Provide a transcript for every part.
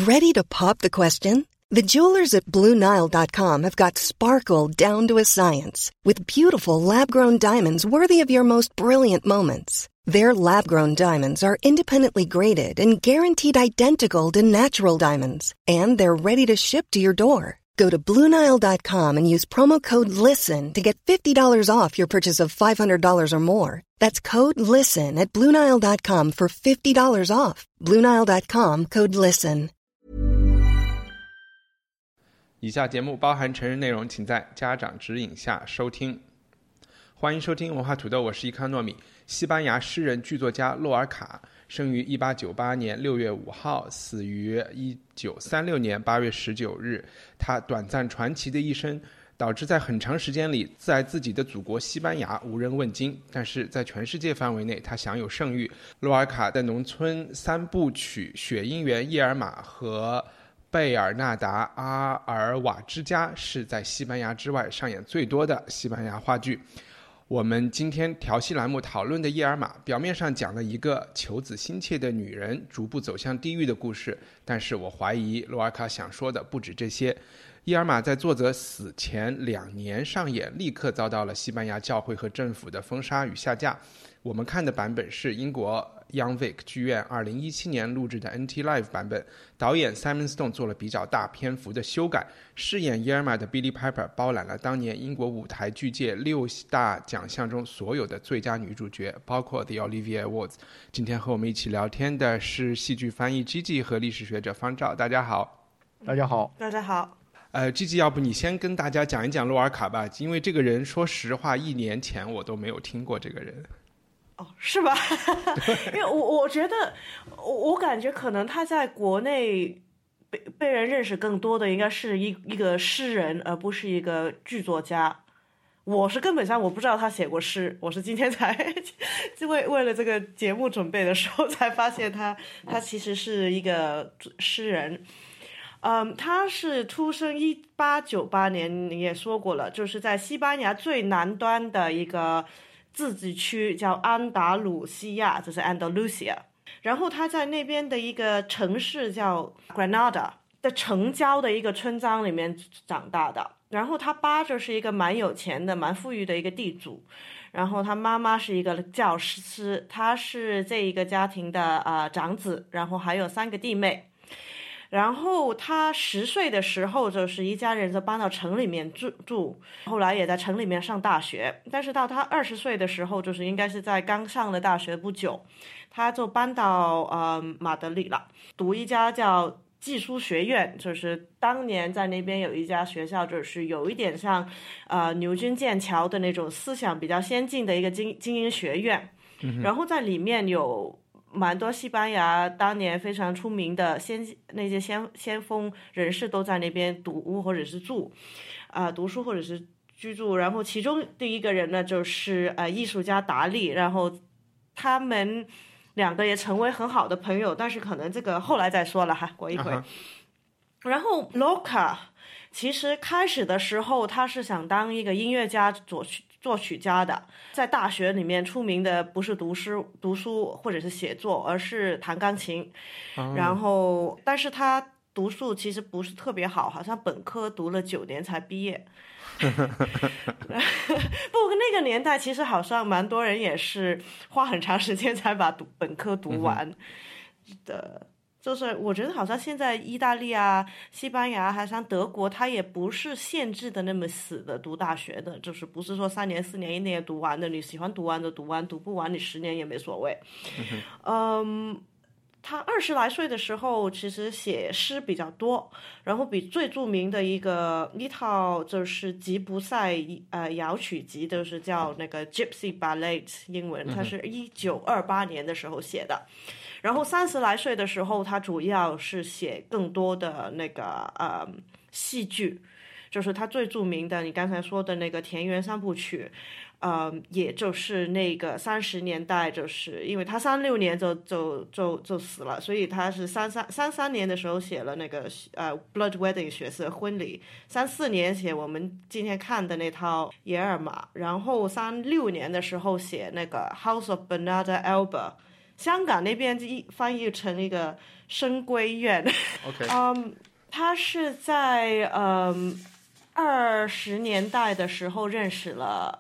Ready to pop the question? The jewelers at BlueNile.com have got sparkle down to a science with beautiful lab-grown diamonds worthy of your most brilliant moments. Their lab-grown diamonds are independently graded and guaranteed identical to natural diamonds, and they're ready to ship to your door. Go to BlueNile.com and use promo code LISTEN to get $50 off your purchase of $500 or more. That's code LISTEN at BlueNile.com for $50 off. BlueNile.com, code LISTEN. 以下节目包含成人内容，请在家长指引下收听。欢迎收听文化土豆，我是伊康糯米。西班牙诗人剧作家洛尔卡生于1898年6月5号，死于1936年8月19日。他短暂传奇的一生导致在很长时间里在自己的祖国西班牙无人问津，但是在全世界范围内他享有盛誉。洛尔卡的农村三部曲《雪姻缘》、《叶尔玛》和贝尔纳达·阿尔瓦之家是在西班牙之外上演最多的西班牙话剧。我们今天调戏栏目讨论的《叶尔玛》表面上讲了一个求子心切的女人逐步走向地狱的故事，但是我怀疑罗尔卡想说的不止这些。叶尔玛在作者死前2年上演，立刻遭到了西班牙教会和政府的封杀与下架。我们看的版本是英国 Young Vic 剧院2017年录制的 NT Live 版本，导演 Simon Stone 做了比较大篇幅的修改。饰演叶尔玛的 Billie Piper 包揽了当年英国舞台剧界6大奖项中所有的最佳女主角，包括 The Olivier Awards。 今天和我们一起聊天的是戏剧翻译 Gigi 和历史学者方照。大家好。 大家好。 大家好。 Gigi， 要不你先跟大家讲一讲洛尔卡吧，因为这个人说实话1年前我都没有听过这个人。 哦，是吧？因为我觉得我感觉可能他在国内被人认识更多的应该是一个诗人，而不是一个剧作家。我是根本上我不知道他写过诗，我是今天才为了这个节目准备的时候才发现他其实是一个诗人。他是出生1898年，你也说过了，就是在西班牙最南端的一个自治区叫安达鲁西亚，就是 Andalusia。 然后他在那边的一个城市叫 Granada 的城郊的一个村庄里面长大的。然后他爸就是一个蛮有钱的蛮富裕的一个地主，然后他妈妈是一个教师，他是这一个家庭的长子，然后还有3个弟妹。然后他10岁的时候，就是一家人就搬到城里面住，后来也在城里面上大学。但是到他20岁的时候，就是应该是在刚上了大学不久，他就搬到马德里了，读一家叫技术学院，就是当年在那边有一家学校，就是有一点像牛津剑桥的那种思想比较先进的一个精英学院。然后在里面有蛮多西班牙当年非常出名的那些先锋人士都在那边读或者是读书或者是居住。然后其中第一个人呢就是艺术家达利，然后他们2个也成为很好的朋友，但是可能这个后来再说了哈，过一会。然后 Lorca 其实开始的时候他是想当一个音乐家作曲家的，在大学里面出名的不是读书或者是写作，而是弹钢琴。然后但是他读书其实不是特别好，好像本科读了9年才毕业。不过那个年代其实好像蛮多人也是花很长时间才把本科读完的。就是我觉得好像现在意大利啊、西班牙还像德国，它也不是限制的那么死的读大学的，就是不是说3年4年1年读完的，你喜欢读完的读完，读不完你10年也没所谓。他20来岁的时候其实写诗比较多，然后比最著名的一套就是吉普赛摇曲集，就是叫那个 Gypsy Ballet 英文，它是1928年的时候写的。然后30来岁的时候他主要是写更多的那个戏剧，就是他最著名的你刚才说的那个田园3部曲，也就是那个30年代，就是因为他36年就死了，所以他是33年的时候写了那个Blood Wedding 血色婚礼，34年写我们今天看的那套野尔玛，然后36年的时候写那个 House of Bernarda Alba 香港那边翻译成一个深闺院。 OK， 他是在20年代的时候认识了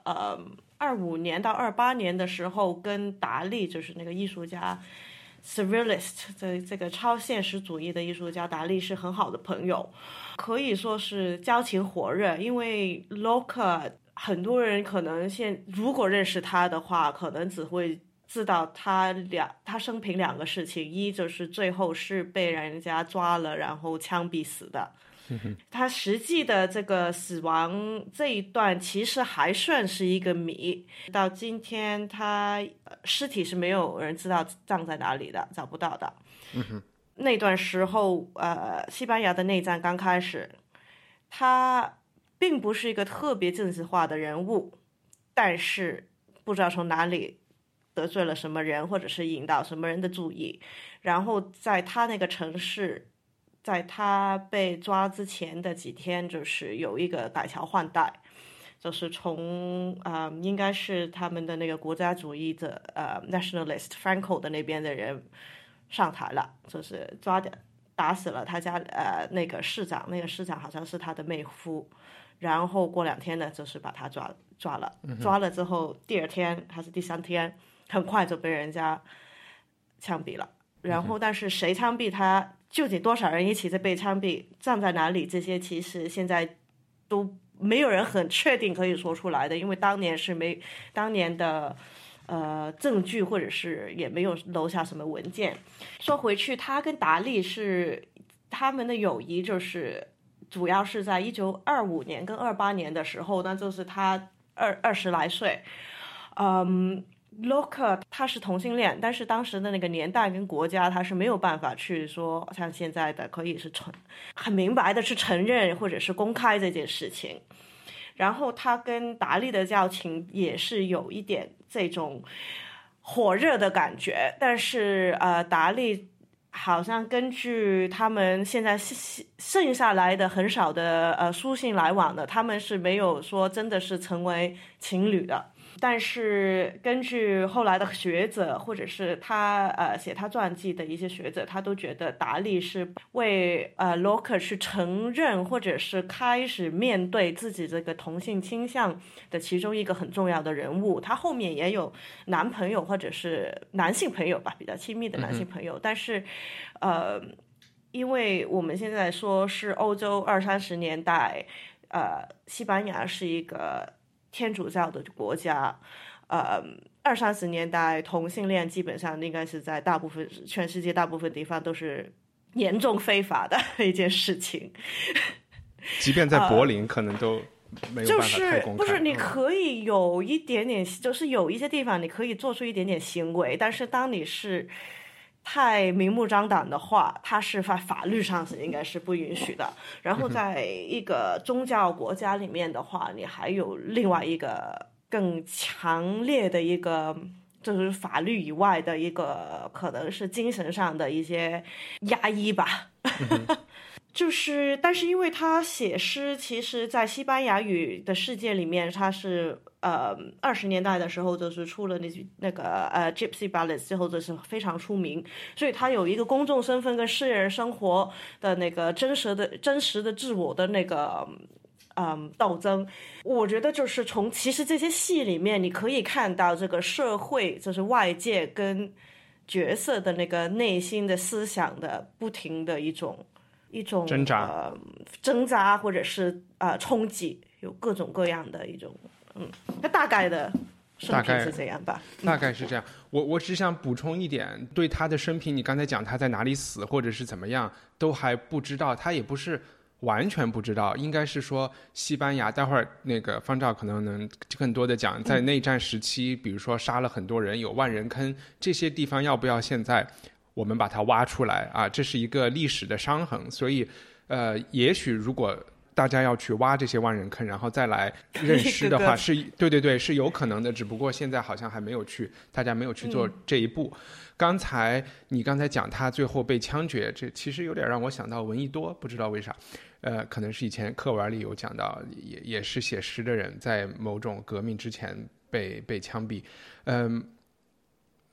25年到28年的时候跟达利，就是那个艺术家 Surrealist 这个超现实主义的艺术家达利是很好的朋友，可以说是交情火热。因为 Lorca 很多人可能如果认识他的话，可能只会知道他生平2个事情，一就是最后是被人家抓了然后枪毙死的，他实际的这个死亡这一段其实还算是一个谜，到今天他尸体是没有人知道葬在哪里的，找不到的。那段时候西班牙的内战刚开始，他并不是一个特别政治化的人物，但是不知道从哪里得罪了什么人，或者是引导什么人的注意，然后在他那个城市，在他被抓之前的几天，就是有一个改朝换代，就是从应该是他们的那个国家主义者nationalist Franco 的那边的人上台了，就是打死了他家那个市长，那个市长好像是他的妹夫，然后过2天呢，就是把他抓了，抓了之后第2天还是第3天，很快就被人家枪毙了。然后但是谁枪毙他，究竟多少人一起在被枪毙，站在哪里，这些其实现在都没有人很确定可以说出来的，因为当年的证据或者是也没有留下什么文件。说回去，他跟达利他们的友谊就是主要是在1925年跟28年的时候，那就是他20来岁。Lorca 他是同性恋，但是当时的那个年代跟国家他是没有办法去说像现在的可以是很明白的去承认或者是公开这件事情。然后他跟达利的交情也是有一点这种火热的感觉，但是达利好像根据他们现在剩下来的很少的书信来往的，他们是没有说真的是成为情侣的。但是根据后来的学者或者是他写他传记的一些学者，他都觉得达利是为Lorca 去承认或者是开始面对自己这个同性倾向的其中一个很重要的人物。他后面也有男朋友或者是男性朋友吧，比较亲密的男性朋友，但是因为我们现在说是欧洲20-30年代，西班牙是一个天主教的国家，20-30年代同性恋基本上应该是在全世界大部分地方都是严重非法的一件事情， 即便在柏林可能都没有办法太公开。 不是你可以有一点点，就是有一些地方你可以做出一点点行为，但是当你是太明目张胆的话，它是在法律上是应该是不允许的。然后在一个宗教国家里面的话，你还有另外一个更强烈的一个，就是法律以外的一个，可能是精神上的一些压抑吧。但是因为他写诗，其实在西班牙语的世界里面，他是20年代的时候就是出了那个Gypsy Ballads 之后就是非常出名，所以他有一个公众身份跟私人生活的那个真实的自我的那个斗争。我觉得就是其实这些戏里面你可以看到这个社会，就是外界跟角色的那个内心的思想的不停的一种挣扎或者是冲击，有各种各样的一种那大概的生平是这样吧。 大概是这样。我只想补充一点，对他的生平，你刚才讲他在哪里死或者是怎么样都还不知道，他也不是完全不知道，应该是说西班牙，待会儿那个方照可能能更多的讲，在内战时期，比如说杀了很多人，有万人坑，这些地方要不要现在我们把它挖出来啊？这是一个历史的伤痕，所以也许如果大家要去挖这些万人坑，然后再来认尸的话，对，是有可能的，只不过现在好像还没有大家没有去做这一步。你刚才讲他最后被枪决，这其实有点让我想到闻一多，不知道为啥，可能是以前课文里有讲到，也是写诗的人，在某种革命之前被枪毙。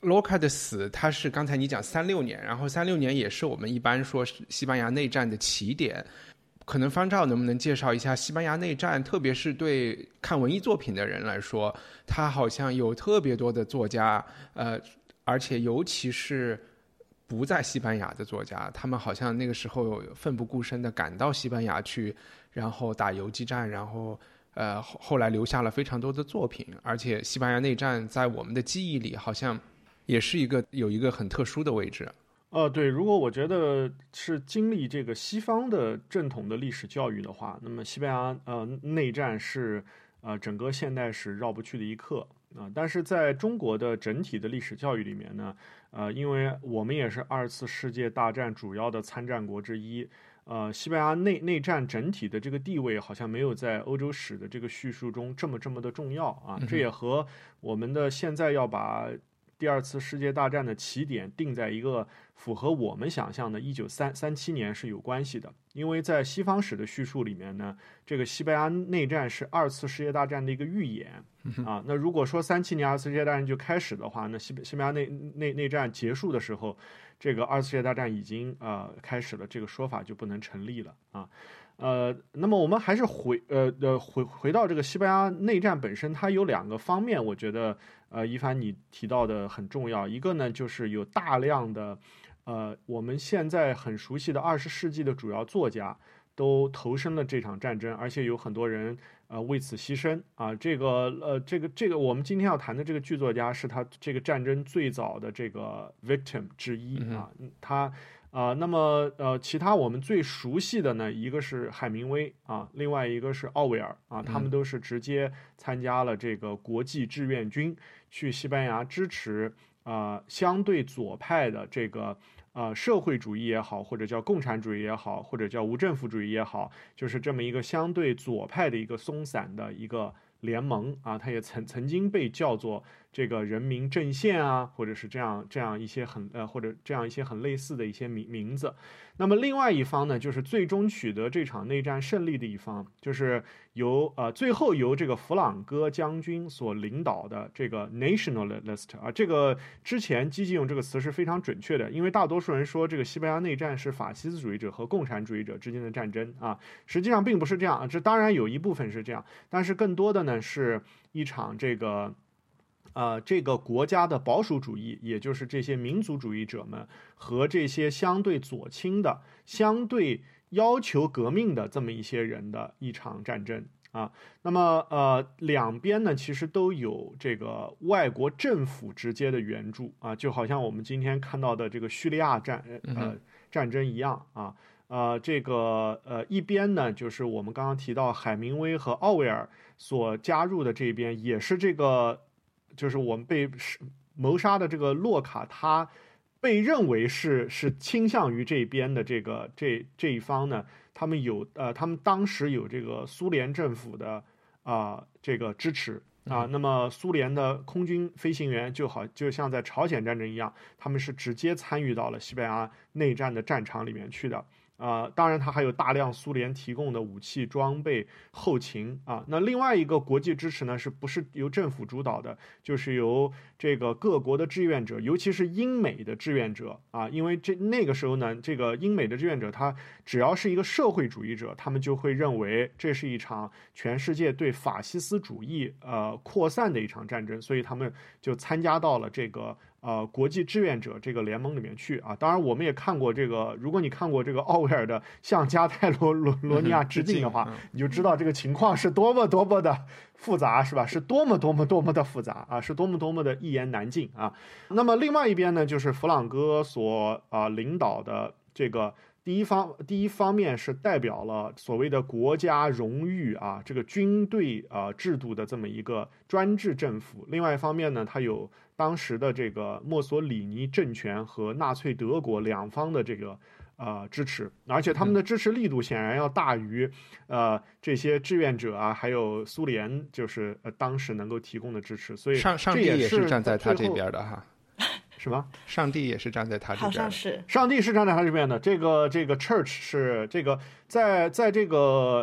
Lorca 的死，他是刚才你讲36年，然后36年也是我们一般说西班牙内战的起点。可能方照能不能介绍一下西班牙内战，特别是对看文艺作品的人来说，他好像有特别多的作家，而且尤其是不在西班牙的作家，他们好像那个时候奋不顾身的赶到西班牙去，然后打游击战，然后后来留下了非常多的作品。而且西班牙内战在我们的记忆里好像也是有一个很特殊的位置。 对，如果我觉得是经历这个西方的正统的历史教育的话，那么西班牙内战是整个现代史绕不去的一课啊。但是在中国的整体的历史教育里面呢，因为我们也是2次世界大战主要的参战国之一，西班牙内战整体的这个地位好像没有在欧洲史的这个叙述中这么的重要啊。这也和我们的现在要把第2次世界大战的起点定在一个符合我们想象的1937年是有关系的。因为在西方史的叙述里面呢，这个西班牙内战是2次世界大战的一个预演啊。那如果说37年2次世界大战就开始的话，那西班牙内战结束的时候，这个2次世界大战已经开始了，这个说法就不能成立了啊。那么我们还是回到这个西班牙内战本身，它有2个方面，我觉得一凡你提到的很重要。一个呢，就是有大量的我们现在很熟悉的20世纪的主要作家都投身了这场战争，而且有很多人为此牺牲啊。这个我们今天要谈的这个剧作家是他这个战争最早的这个 victim 之一啊。他那么其他我们最熟悉的呢，一个是海明威啊，另外一个是奥威尔啊，他们都是直接参加了这个国际志愿军，去西班牙支持相对左派的这个社会主义也好，或者叫共产主义也好，或者叫无政府主义也好，就是这么一个相对左派的一个松散的一个联盟啊。它也曾经被叫做这个人民阵线啊，或者是这样一些或者这样一些很类似的一些名字。那么另外一方呢，就是最终取得这场内战胜利的一方，就是最后由这个弗朗哥将军所领导的这个 nationalist 啊。这个之前基基用这个词是非常准确的，因为大多数人说这个西班牙内战是法西斯主义者和共产主义者之间的战争啊，实际上并不是这样啊。这当然有一部分是这样，但是更多的呢是一场这个国家的保守主义，也就是这些民族主义者们和这些相对左倾的、相对要求革命的这么一些人的一场战争啊。那么两边呢其实都有这个外国政府直接的援助啊，就好像我们今天看到的这个叙利亚战争一样啊。一边呢就是我们刚刚提到海明威和奥威尔所加入的这边，也是这个就是我们被谋杀的这个洛卡，他被认为是倾向于这边的这一方呢，他们当时有这个苏联政府的这个支持啊。那么苏联的空军飞行员就像在朝鲜战争一样，他们是直接参与到了西班牙内战的战场里面去的。当然它还有大量苏联提供的武器装备后勤啊。那另外一个国际支持呢，是不是由政府主导的，就是由这个各国的志愿者，尤其是英美的志愿者啊。因为那个时候呢，这个英美的志愿者他只要是一个社会主义者，他们就会认为这是一场全世界对法西斯主义扩散的一场战争，所以他们就参加到了这个国际志愿者这个联盟里面去啊。当然我们也看过这个，如果你看过这个奥威尔的向加泰罗尼亚致敬的话，你就知道这个情况是多么的复杂，是吧？是多么的复杂啊，是多么的一言难尽啊。那么另外一边呢，就是弗朗哥所领导的这个第一方面是代表了所谓的国家荣誉啊，这个军队制度的这么一个专制政府。另外一方面呢，它有当时的这个墨索里尼政权和纳粹德国两方的这个支持，而且他们的支持力度显然要大于这些志愿者啊，还有苏联就是当时能够提供的支持。所以上帝也是站在他这边的哈。 什么？ 上帝也是站在他这边的， 好像是上帝是站在他这边的。这个 church 是这个在这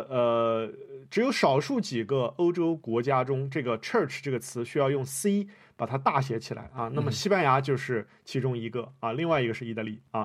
个只有少数几个欧洲国家中，这个 church 这个词需要用 C 把它大写起来啊。那么西班牙就是其中一个啊，另外一个是意大利啊。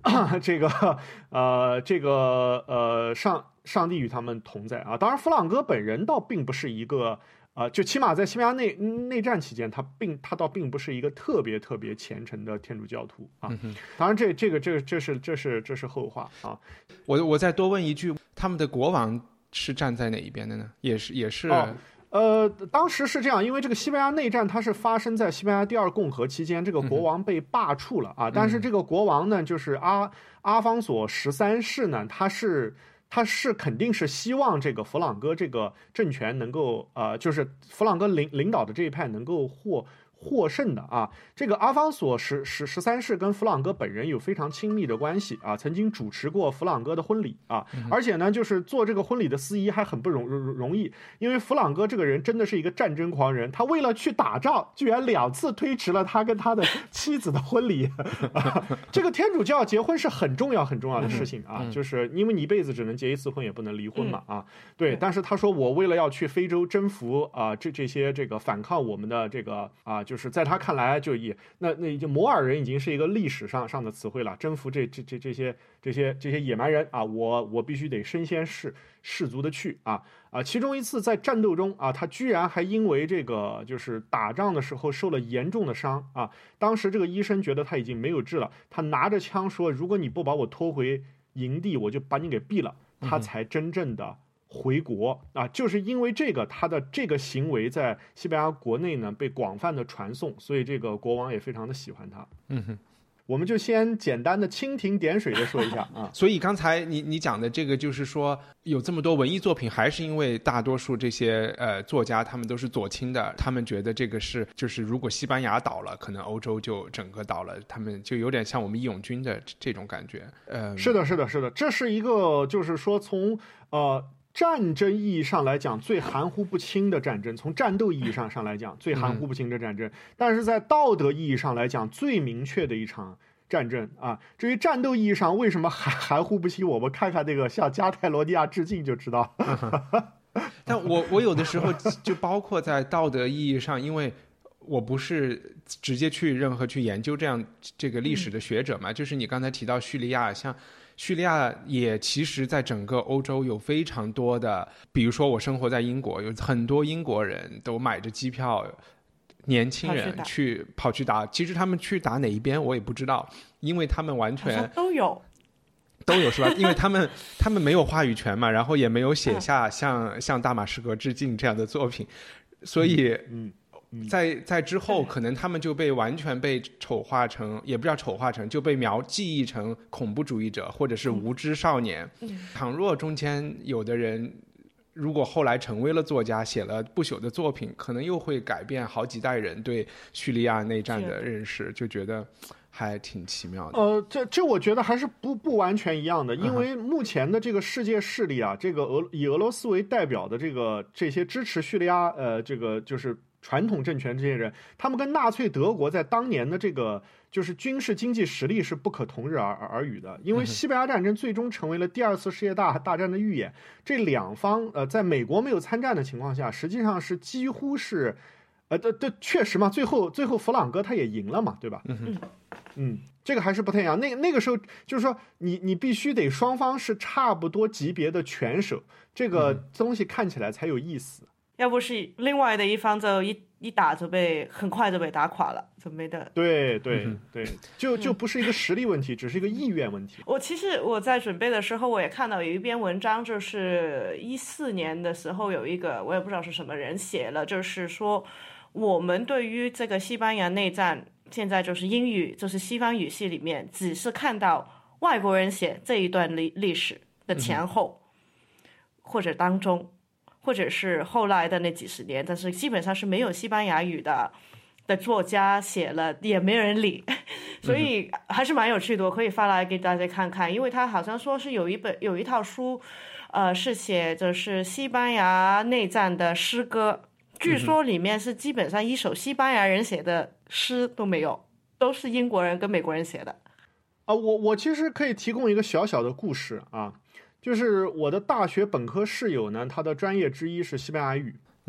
上帝与他们同在啊。当然，弗朗哥本人倒并不是一个就起码在西班牙内战期间，他倒并不是一个特别虔诚的天主教徒啊。当然这是后话啊。 我再多问一句，他们的国王是站在哪一边的呢？也是。 当时是这样，因为这个西班牙内战它是发生在西班牙第二共和期间，这个国王被罢黜了啊。但是这个国王呢，就是阿方索13世呢，他是肯定是希望这个弗朗哥这个政权能够就是弗朗哥领导的这一派能够获胜的啊。这个阿方索13世跟弗朗哥本人有非常亲密的关系啊，曾经主持过弗朗哥的婚礼啊，而且呢，就是做这个婚礼的司仪还很不容易，因为弗朗哥这个人真的是一个战争狂人，他为了去打仗，居然2次推迟了他跟他的妻子的婚礼。这个天主教结婚是很重要的事情啊，就是因为你一辈子只能结一次婚，也不能离婚嘛啊。对，但是他说我为了要去非洲征服这些这个反抗我们的这个就是在他看来就那摩尔人已经是一个历史上的词汇了，征服这些野蛮人啊，我必须得身先士卒的去其中一次在战斗中他居然还因为这个就是打仗的时候受了严重的伤当时这个医生觉得他已经没有治了，他拿着枪说，如果你不把我拖回营地，我就把你给毙了，他才真正的回国就是因为这个他的这个行为在西班牙国内呢被广泛的传颂，所以这个国王也非常的喜欢他。我们就先简单的蜻蜓点水的说一下所以刚才你讲的这个就是说有这么多文艺作品，还是因为大多数这些作家他们都是左倾的，他们觉得这个就是如果西班牙倒了，可能欧洲就整个倒了，他们就有点像我们义勇军的这种感觉。 是的，这是一个就是说从战争意义上来讲最含糊不清的战争，从战斗意义上来讲最含糊不清的战争，但是在道德意义上来讲最明确的一场战争至于战斗意义上为什么含糊不清，我们看看那个向加泰罗尼亚致敬就知道。 但我有的时候就包括在道德意义上，因为我不是直接去研究这个历史的学者嘛，就是你刚才提到叙利亚，像叙利亚也其实在整个欧洲有非常多的，比如说我生活在英国，有很多英国人都买着机票，年轻人跑去打，其实他们去打哪一边我也不知道，因为他们完全都有是吧？因为他们没有话语权嘛，然后也没有写下向大马士革致敬这样的作品，所以在之后可能他们就完全被丑化成，也不叫丑化成，就被记忆成恐怖主义者或者是无知少年。倘若中间有的人如果后来成为了作家，写了不朽的作品，可能又会改变好几代人对叙利亚内战的认识，就觉得还挺奇妙的。 这我觉得还是不完全一样的，因为目前的这个世界势力这个以俄罗斯为代表的这些支持叙利亚这个就是传统政权这些人，他们跟纳粹德国在当年的这个就是军事经济实力是不可同日而语的，因为西班牙战争最终成为了第2次世界大战的预演。这两方在美国没有参战的情况下，实际上是几乎是确实嘛，最后弗朗哥他也赢了嘛，对吧？这个还是不太一样。那个时候就是说你必须得双方是差不多级别的拳手，这个东西看起来才有意思。 要不是另外的一方就一打就很快就被打垮了，就没得。对， 就不是一个实力问题，只是一个意愿问题。 其实我在准备的时候，我也看到有一篇文章，就是14年的时候有一个我也不知道是什么人写了，就是说我们对于这个西班牙内战，现在就是英语就是西方语系里面只是看到外国人写这一段历史的前后，或者当中。或者是后来的那几十年，但是基本上是没有西班牙语的作家写了，也没人理，所以还是蛮有趣的，我可以发来给大家看看。因为他好像说是有一套书，是写就是西班牙内战的诗歌，据说里面是基本上一首西班牙人写的诗都没有，都是英国人跟美国人写的。 我其实可以提供一个小小的故事就是我的大学本科室友呢，他的专业之一是西班牙语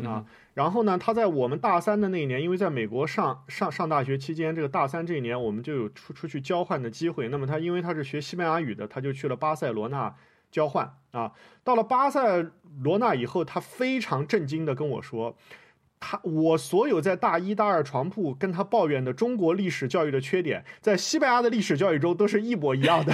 啊。然后呢，他在我们大三的那一年，因为在美国上大学期间，这个大三这一年我们就有出去交换的机会。那么他因为他是学西班牙语的，他就去了巴塞罗那交换啊。到了巴塞罗那以后，他非常震惊的跟我说，我所有在大一大二床铺跟他抱怨的中国历史教育的缺点，在西班牙的历史教育中都是一模一样的。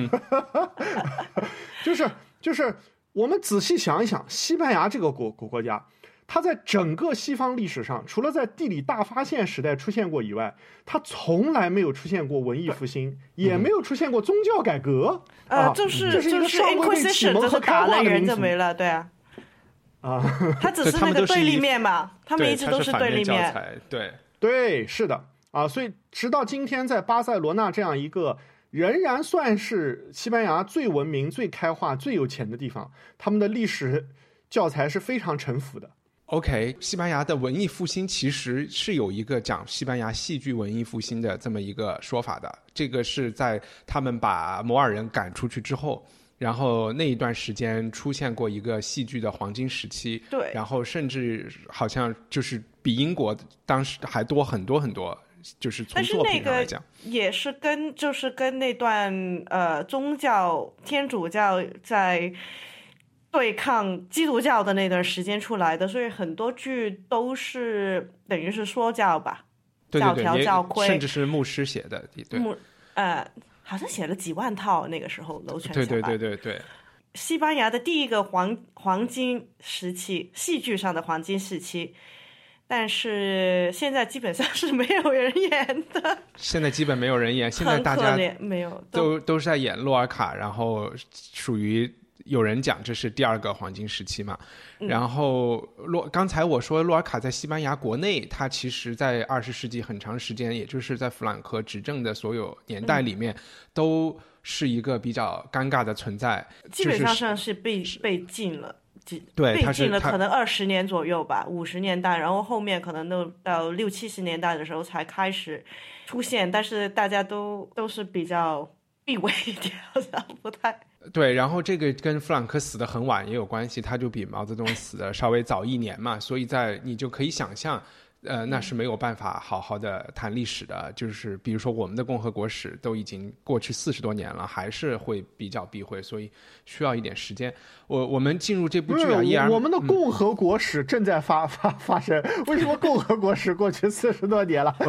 就是我们仔细想一想，西班牙这个国家，它在整个西方历史上，除了在地理大发现时代出现过以外，它从来没有出现过文艺复兴，也没有出现过宗教改革。 就是一个尚未被启蒙和开化的民族。 没了，对啊。他只是那个对立面嘛，他们一直都是对立面。 对，是的啊，所以直到今天，在巴塞罗那这样一个仍然算是西班牙最文明、最开化、最有钱的地方，他们的历史教材是非常陈腐的。 OK， 西班牙的文艺复兴其实是有一个讲西班牙戏剧文艺复兴的这么一个说法的，这个是在他们把摩尔人赶出去之后，然后那一段时间出现过一个戏剧的黄金时期， 对， 然后甚至好像就是比英国当时还多很多很多，就是从作品上来讲， 也是跟那段宗教天主教在对抗基督教的那段时间出来的，所以很多剧都是等于是说教吧， 对教条教规， 甚至是牧师写的，对， 好像写了几万套，那个时候流传下来。 对。 西班牙的第一个黄金时期，戏剧上的黄金时期，但是现在基本上是没有人演的。现在基本没有人演，现在大家没有都是在演洛尔卡，然后属于有人讲这是第二个黄金时期嘛。然后刚才我说洛尔卡在西班牙国内，他其实在20世纪很长时间，也就是在弗朗科执政的所有年代里面，都是一个比较尴尬的存在，基本上是被禁了。对，被禁了可能20年左右吧，50年代，然后后面可能都到60、70年代的时候才开始出现，但是大家都是比较避讳一点，好像不太对。然后这个跟弗朗科死得很晚也有关系，他就比毛泽东死的稍微早1年嘛，所以你就可以想象那是没有办法好好的谈历史的，就是比如说我们的共和国史都已经过去40多年了，还是会比较避讳，所以需要一点时间。我们进入这部剧啊，我们的共和国史正在发生，为什么共和国史过去40多年了？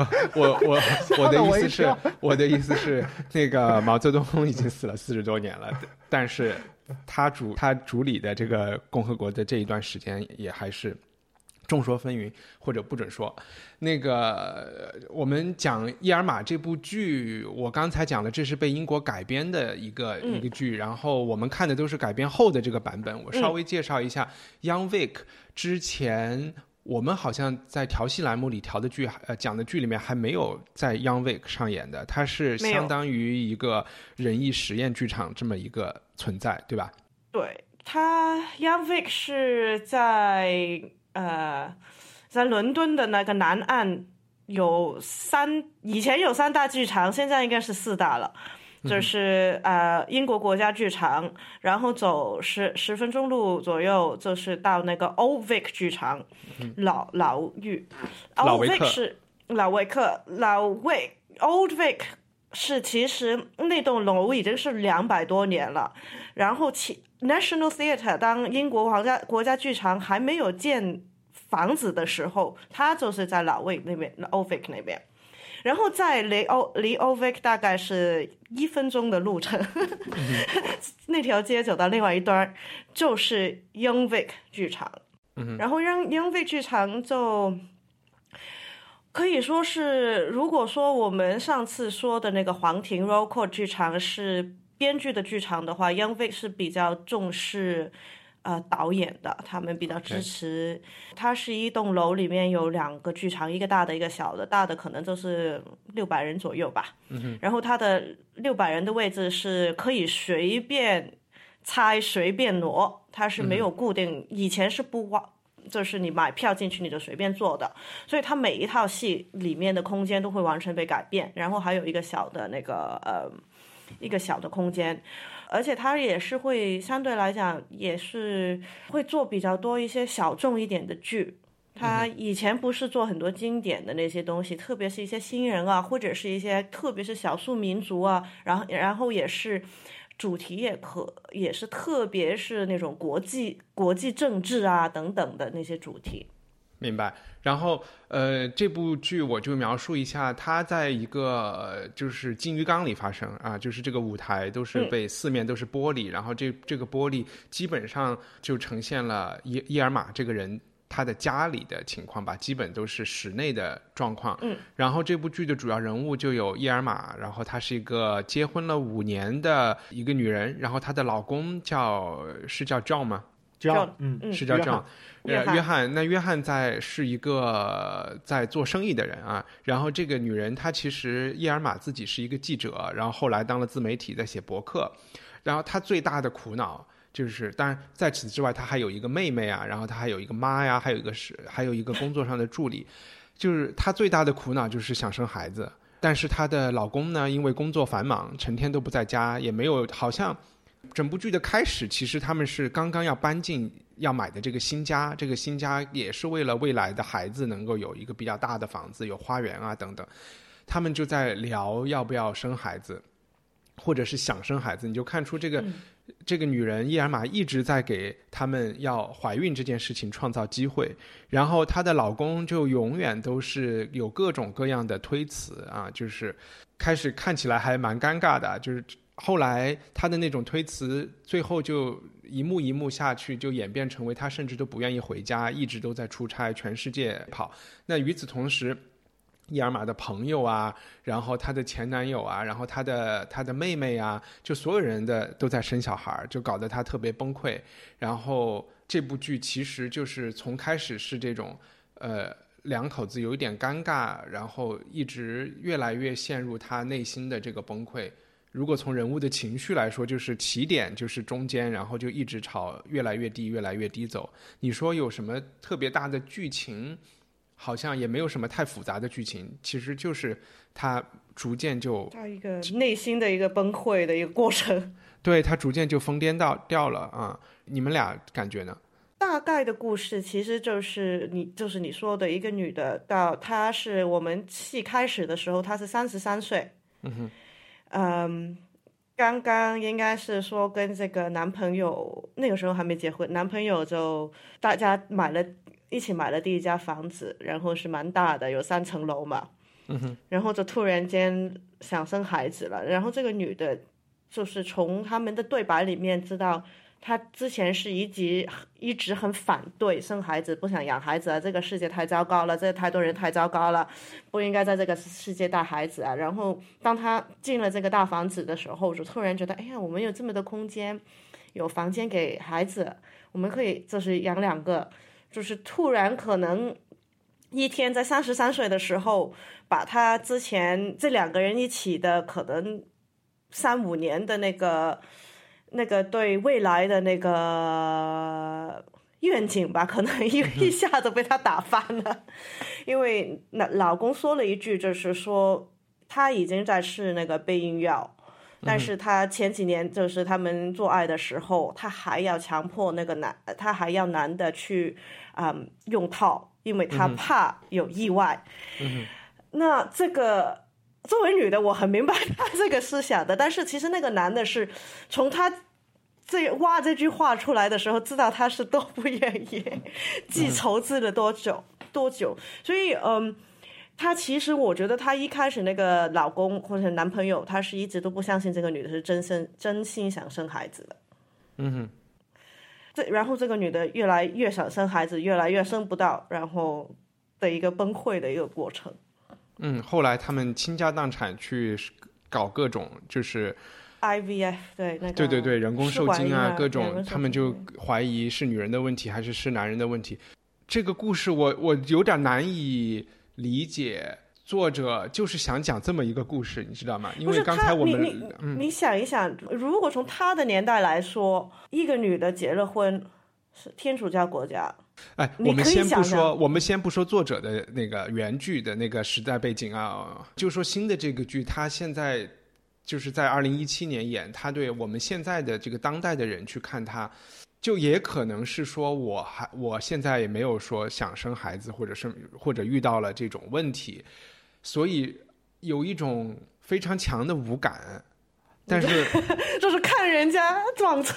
我的意思是那个毛泽东已经死了40多年了，但是他主理的这个共和国的这一段时间也还是众说纷纭，或者不准说。那个我们讲伊尔玛这部剧，我刚才讲了，这是被英国改编的一个剧，然后我们看的都是改编后的这个版本。我稍微介绍一下Young Vic，之前我们好像在调戏栏目里调的剧，讲的剧里面还没有在 Young Vic 上演的，它是相当于一个人艺实验剧场这么一个存在，对吧？对，它 Young Vic 是在伦敦的那个南岸以前有3大剧场，现在应该是4大了。就是英国国家剧场，然后走10分钟路左右就是到那个 Old Vic 剧场，老维克 Old Vic 是其实那栋楼已经是200多年了，然后National Theatre 当英国国家剧场还没有建房子的时候，它就是在老维那边 Old Vic 那边，然后在离 Old Vic 大概是1分钟的路程那条街走到另外一端就是 Young Vic 剧场，然后Young Vic 剧场就可以说是，如果说我们上次说的那个皇庭 Royal Court 剧场是编剧的剧场的话， Young Vic 是比较重视导演的，他们比较支持。它是一栋楼里面有2个剧场，一个大的一个小的，大的可能就是600人左右吧，然后它的600人的位置是可以随便拆随便挪，它是没有固定，以前是就是你买票进去你就随便坐的，所以它每一套戏里面的空间都会完全被改变，然后还有一个小的一个小的空间，而且它也是会相对来讲也是会做比较多一些小众一点的剧， 他以前不是做很多经典的那些东西，特别是一些新人啊，或者是一些特别是少数民族啊，然后也是主题也是特别是那种国际政治啊等等的那些主题。 明白。然后这部剧我就描述一下，它在一个就是金鱼缸里发生啊，就是这个舞台都是被四面都是玻璃，然后这个玻璃基本上就呈现了伊尔玛这个人他的家里的情况吧，基本都是室内的状况。然后这部剧的主要人物就有伊尔玛，然后她是一个结婚了5年的一个女人，然后她的老公是叫 John 吗？ John， 是叫 John。约翰。那约翰是一个在做生意的人啊，然后这个女人她其实伊尔玛自己是一个记者，然后后来当了自媒体在写博客，然后她最大的苦恼就是，当然在此之外，她还有一个妹妹啊，然后她还有一个妈呀，还有一个工作上的助理，就是她最大的苦恼就是想生孩子，但是她的老公呢，因为工作繁忙，成天都不在家，也没有，好像整部剧的开始，其实他们是刚刚要搬进要买的这个新家，这个新家也是为了未来的孩子能够有一个比较大的房子，有花园啊等等，他们就在聊要不要生孩子，或者是想生孩子，你就看出这个女人伊尔玛一直在给他们要怀孕这件事情创造机会，然后她的老公就永远都是有各种各样的推辞啊，就是开始看起来还蛮尴尬的，就是后来她的那种推辞最后就一幕一幕下去，就演变成为她甚至都不愿意回家，一直都在出差，全世界跑。那与此同时，伊尔玛的朋友啊，然后她的前男友啊，然后她的妹妹啊，就所有人都在生小孩，就搞得她特别崩溃。然后这部剧其实就是从开始是这种两口子有一点尴尬，然后一直越来越陷入她内心的这个崩溃。如果从人物的情绪来说，就是起点就是中间，然后就一直朝越来越低越来越低走。你说有什么特别大的剧情，好像也没有什么太复杂的剧情，其实就是他逐渐就他一个内心的一个崩溃的一个过程。 对，他逐渐就疯癫掉了啊！你们俩感觉呢？ 大概的故事其实就是你说的一个女的，到她是我们戏开始的时候，她是33岁。刚刚应该是说跟这个男朋友那个时候还没结婚，男朋友就大家一起买了第一家房子，然后是蛮大的，有3层楼嘛。然后就突然间想生孩子了，然后这个女的就是从他们的对白里面知道，她之前是一直很反对生孩子，不想养孩子啊，这个世界太糟糕了，这太多人太糟糕了，不应该在这个世界带孩子啊。然后当她进了这个大房子的时候，就突然觉得，哎呀，我们有这么多空间，有房间给孩子，我们可以就是养2个，就是突然可能一天在33岁的时候，把他之前这2个人一起的可能3-5年的那个对未来的那个愿景吧，可能一下子被他打翻了。因为老公说了一句，就是说他已经在试那个避孕药，但是他前几年就是他们做爱的时候，他还要强迫他还要男的去用套，因为他怕有意外。那这个作为女的，我很明白他这个思想的，但是其实那个男的是从他挖这句话出来的时候，知道他是多不愿意，既筹资了多久，所以他其实我觉得他一开始那个老公或者男朋友，他是一直都不相信这个女的是真心想生孩子的。然后这个女的越来越想生孩子，越来越生不到，然后的一个崩溃的一个过程。 后来他们倾家荡产去搞各种就是 IVF， 对那个对人工受精啊，各种他们就怀疑是女人的问题还是男人的问题。这个故事我有点难以理解，作者就是想讲这么一个故事，你知道吗？因为刚才我们你想一想，如果从他的年代来说，一个女的结了婚是天主教国家。 我们先不说作者的那个原剧的那个时代背景啊，就说新的这个剧，它现在就是在2017年演，他对我们现在的这个当代的人去看他，就也可能是说我现在也没有说想生孩子，或者遇到了这种问题，所以有一种非常强的无感，但是就是看人家撞车。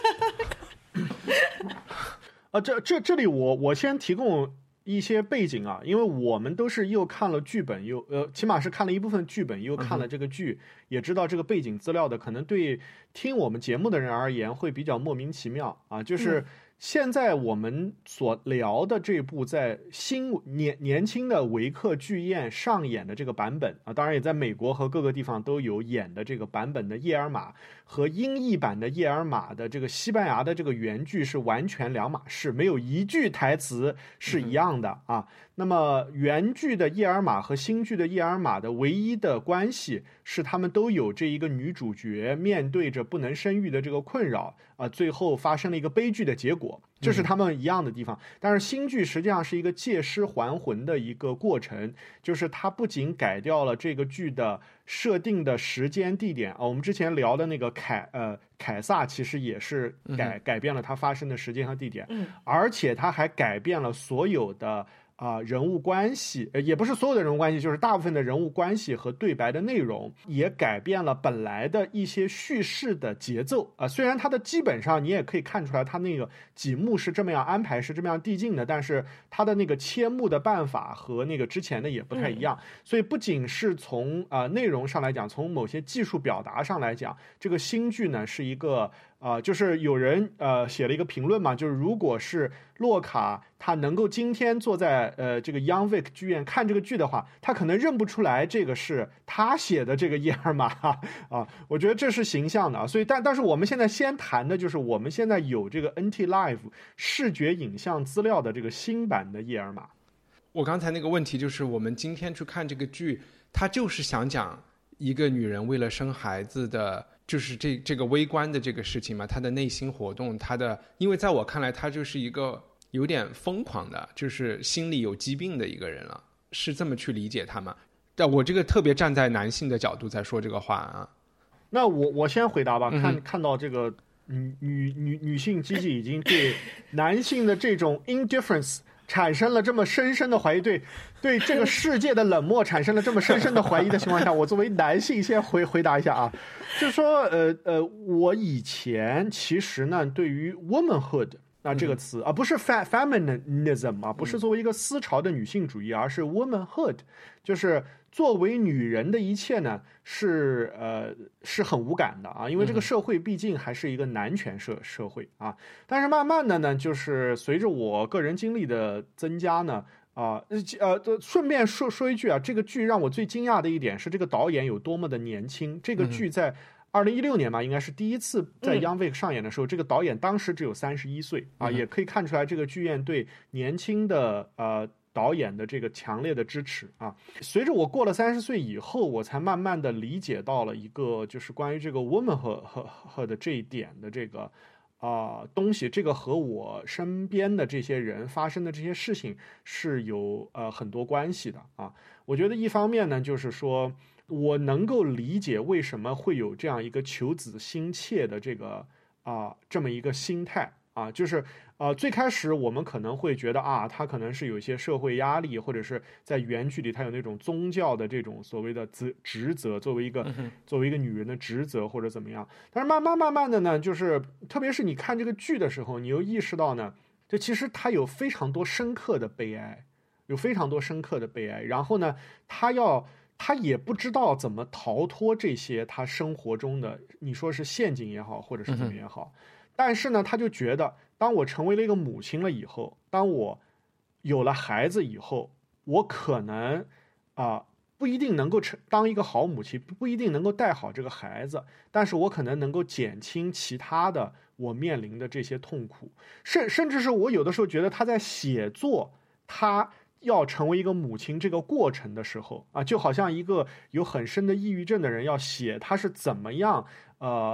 这里我先提供一些背景啊，因为我们都是又看了剧本，起码是看了一部分剧本，又看了这个剧，也知道这个背景资料的，可能对听我们节目的人而言会比较莫名其妙啊。就是现在我们所聊的这部在年轻的维克剧院上演的这个版本啊，当然也在美国和各个地方都有演的这个版本的叶尔玛和英译版的叶尔玛的这个西班牙的这个原剧是完全两码事，没有一句台词是一样的啊。那么原剧的叶尔玛和新剧的叶尔玛的唯一的关系是他们都有这一个女主角面对着不能生育的这个困扰啊，最后发生了一个悲剧的结果，这是他们一样的地方。但是新剧实际上是一个借尸还魂的一个过程，就是它不仅改掉了这个剧的设定的时间地点啊，我们之前聊的那个凯撒其实也是改变了它发生的时间和地点，而且它还改变了所有的人物关系，也不是所有的人物关系，就是大部分的人物关系和对白的内容，也改变了本来的一些叙事的节奏啊。虽然它的基本上你也可以看出来，它那个几幕是这么样安排，是这么样递进的，但是它的那个切幕的办法和那个之前的也不太一样。所以不仅是从内容上来讲，从某些技术表达上来讲，这个新剧呢是一个就是有人写了一个评论嘛，就是如果是洛卡他能够今天坐在这个 Young Vic 剧院看这个剧的话，他可能认不出来这个是他写的这个叶尔玛啊，我觉得这是形象的啊。所以但是我们现在先谈的就是我们现在有这个 NT Live 视觉影像资料的这个新版的叶尔玛。 我刚才那个问题就是我们今天去看这个剧，他就是想讲一个女人为了生孩子的就是这个微观的这个事情嘛，她的内心活动，因为在我看来她就是一个有点疯狂的，就是心里有疾病的一个人了，是这么去理解她吗？但我这个特别站在男性的角度在说这个话啊。 那我先回答吧，看到这个女性积极已经对男性的这种 indifference 产生了这么深深的怀疑，对这个世界的冷漠产生了这么深深的怀疑的情况下，我作为男性先回答一下啊，就是说我以前其实呢对于 womanhood 这个词不是 feminism 不是作为一个思潮的女性主义，而是 womanhood， 就是作为女人的一切呢是很无感的啊，因为这个社会毕竟还是一个男权社会啊。但是慢慢的呢，就是随着我个人经历的增加呢，顺便说一句啊，这个剧让我最惊讶的一点是这个导演有多么的年轻。这个剧在2016年吧，应该是第一次在 Young Vic 上演的时候，这个导演当时只有31岁啊，也可以看出来这个剧院对年轻的导演的这个强烈的支持啊。随着我过了30岁以后，我才慢慢的理解到了一个就是关于这个 woman 和的这一点的这个东西，这个和我身边的这些人发生的这些事情是有很多关系的啊。我觉得一方面呢，就是说我能够理解为什么会有这样一个求子心切的这个这么一个心态啊，就是最开始我们可能会觉得他可能是有一些社会压力，或者是在原剧里他有那种宗教的这种所谓的职责，作为一个女人的职责或者怎么样。但是慢慢的呢，就是特别是你看这个剧的时候，你又意识到呢，这其实它有非常多深刻的悲哀，然后呢，他也不知道怎么逃脱这些他生活中的你说是陷阱也好，或者是怎么也好。但是呢，他就觉得当我成为了一个母亲了以后，当我有了孩子以后，我可能不一定能够当一个好母亲，不一定能够带好这个孩子，但是我可能能够减轻其他的我面临的这些痛苦，甚至是我有的时候觉得他在写作他要成为一个母亲这个过程的时候就好像一个有很深的抑郁症的人要写他是怎么样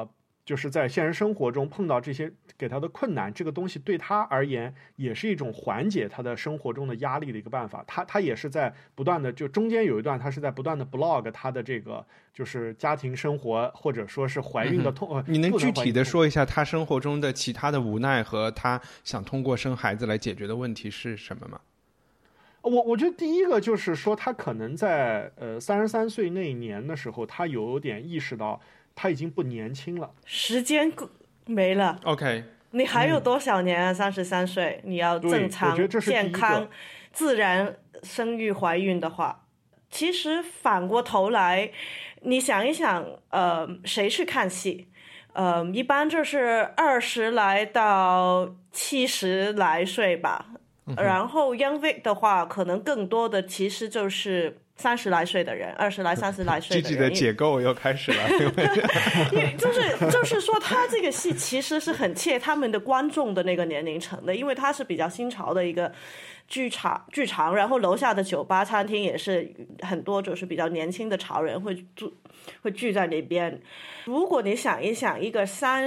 就是在现实生活中碰到这些给他的困难，这个东西对他而言也是一种缓解他的生活中的压力的一个办法。他也是在不断的，就中间有一段他是在不断的 blog 他的这个就是家庭生活或者说是怀孕的你能具体的说一下他生活中的其他的无奈和他想通过生孩子来解决的问题是什么吗？ 我觉得第一个就是说他可能在33岁那一年的时候，他有点意识到他已经不年轻了， 时间没了。 OK， 你还有多少年啊？33岁你要正常健康自然生育怀孕的话，其实反过头来你想一想，谁去看戏？一般就是20来到70来岁吧。然后 Young Vic 的话，可能更多的其实就是30来岁的人，20来30来岁的人。 积极的解构又开始了。 因为就是说，他这个戏其实是很切他们的观众的那个年龄层的，因为它是比较新潮的一个剧场，然后楼下的酒吧餐厅也是很多就是比较年轻的潮人会聚在那边。如果你想一想，一个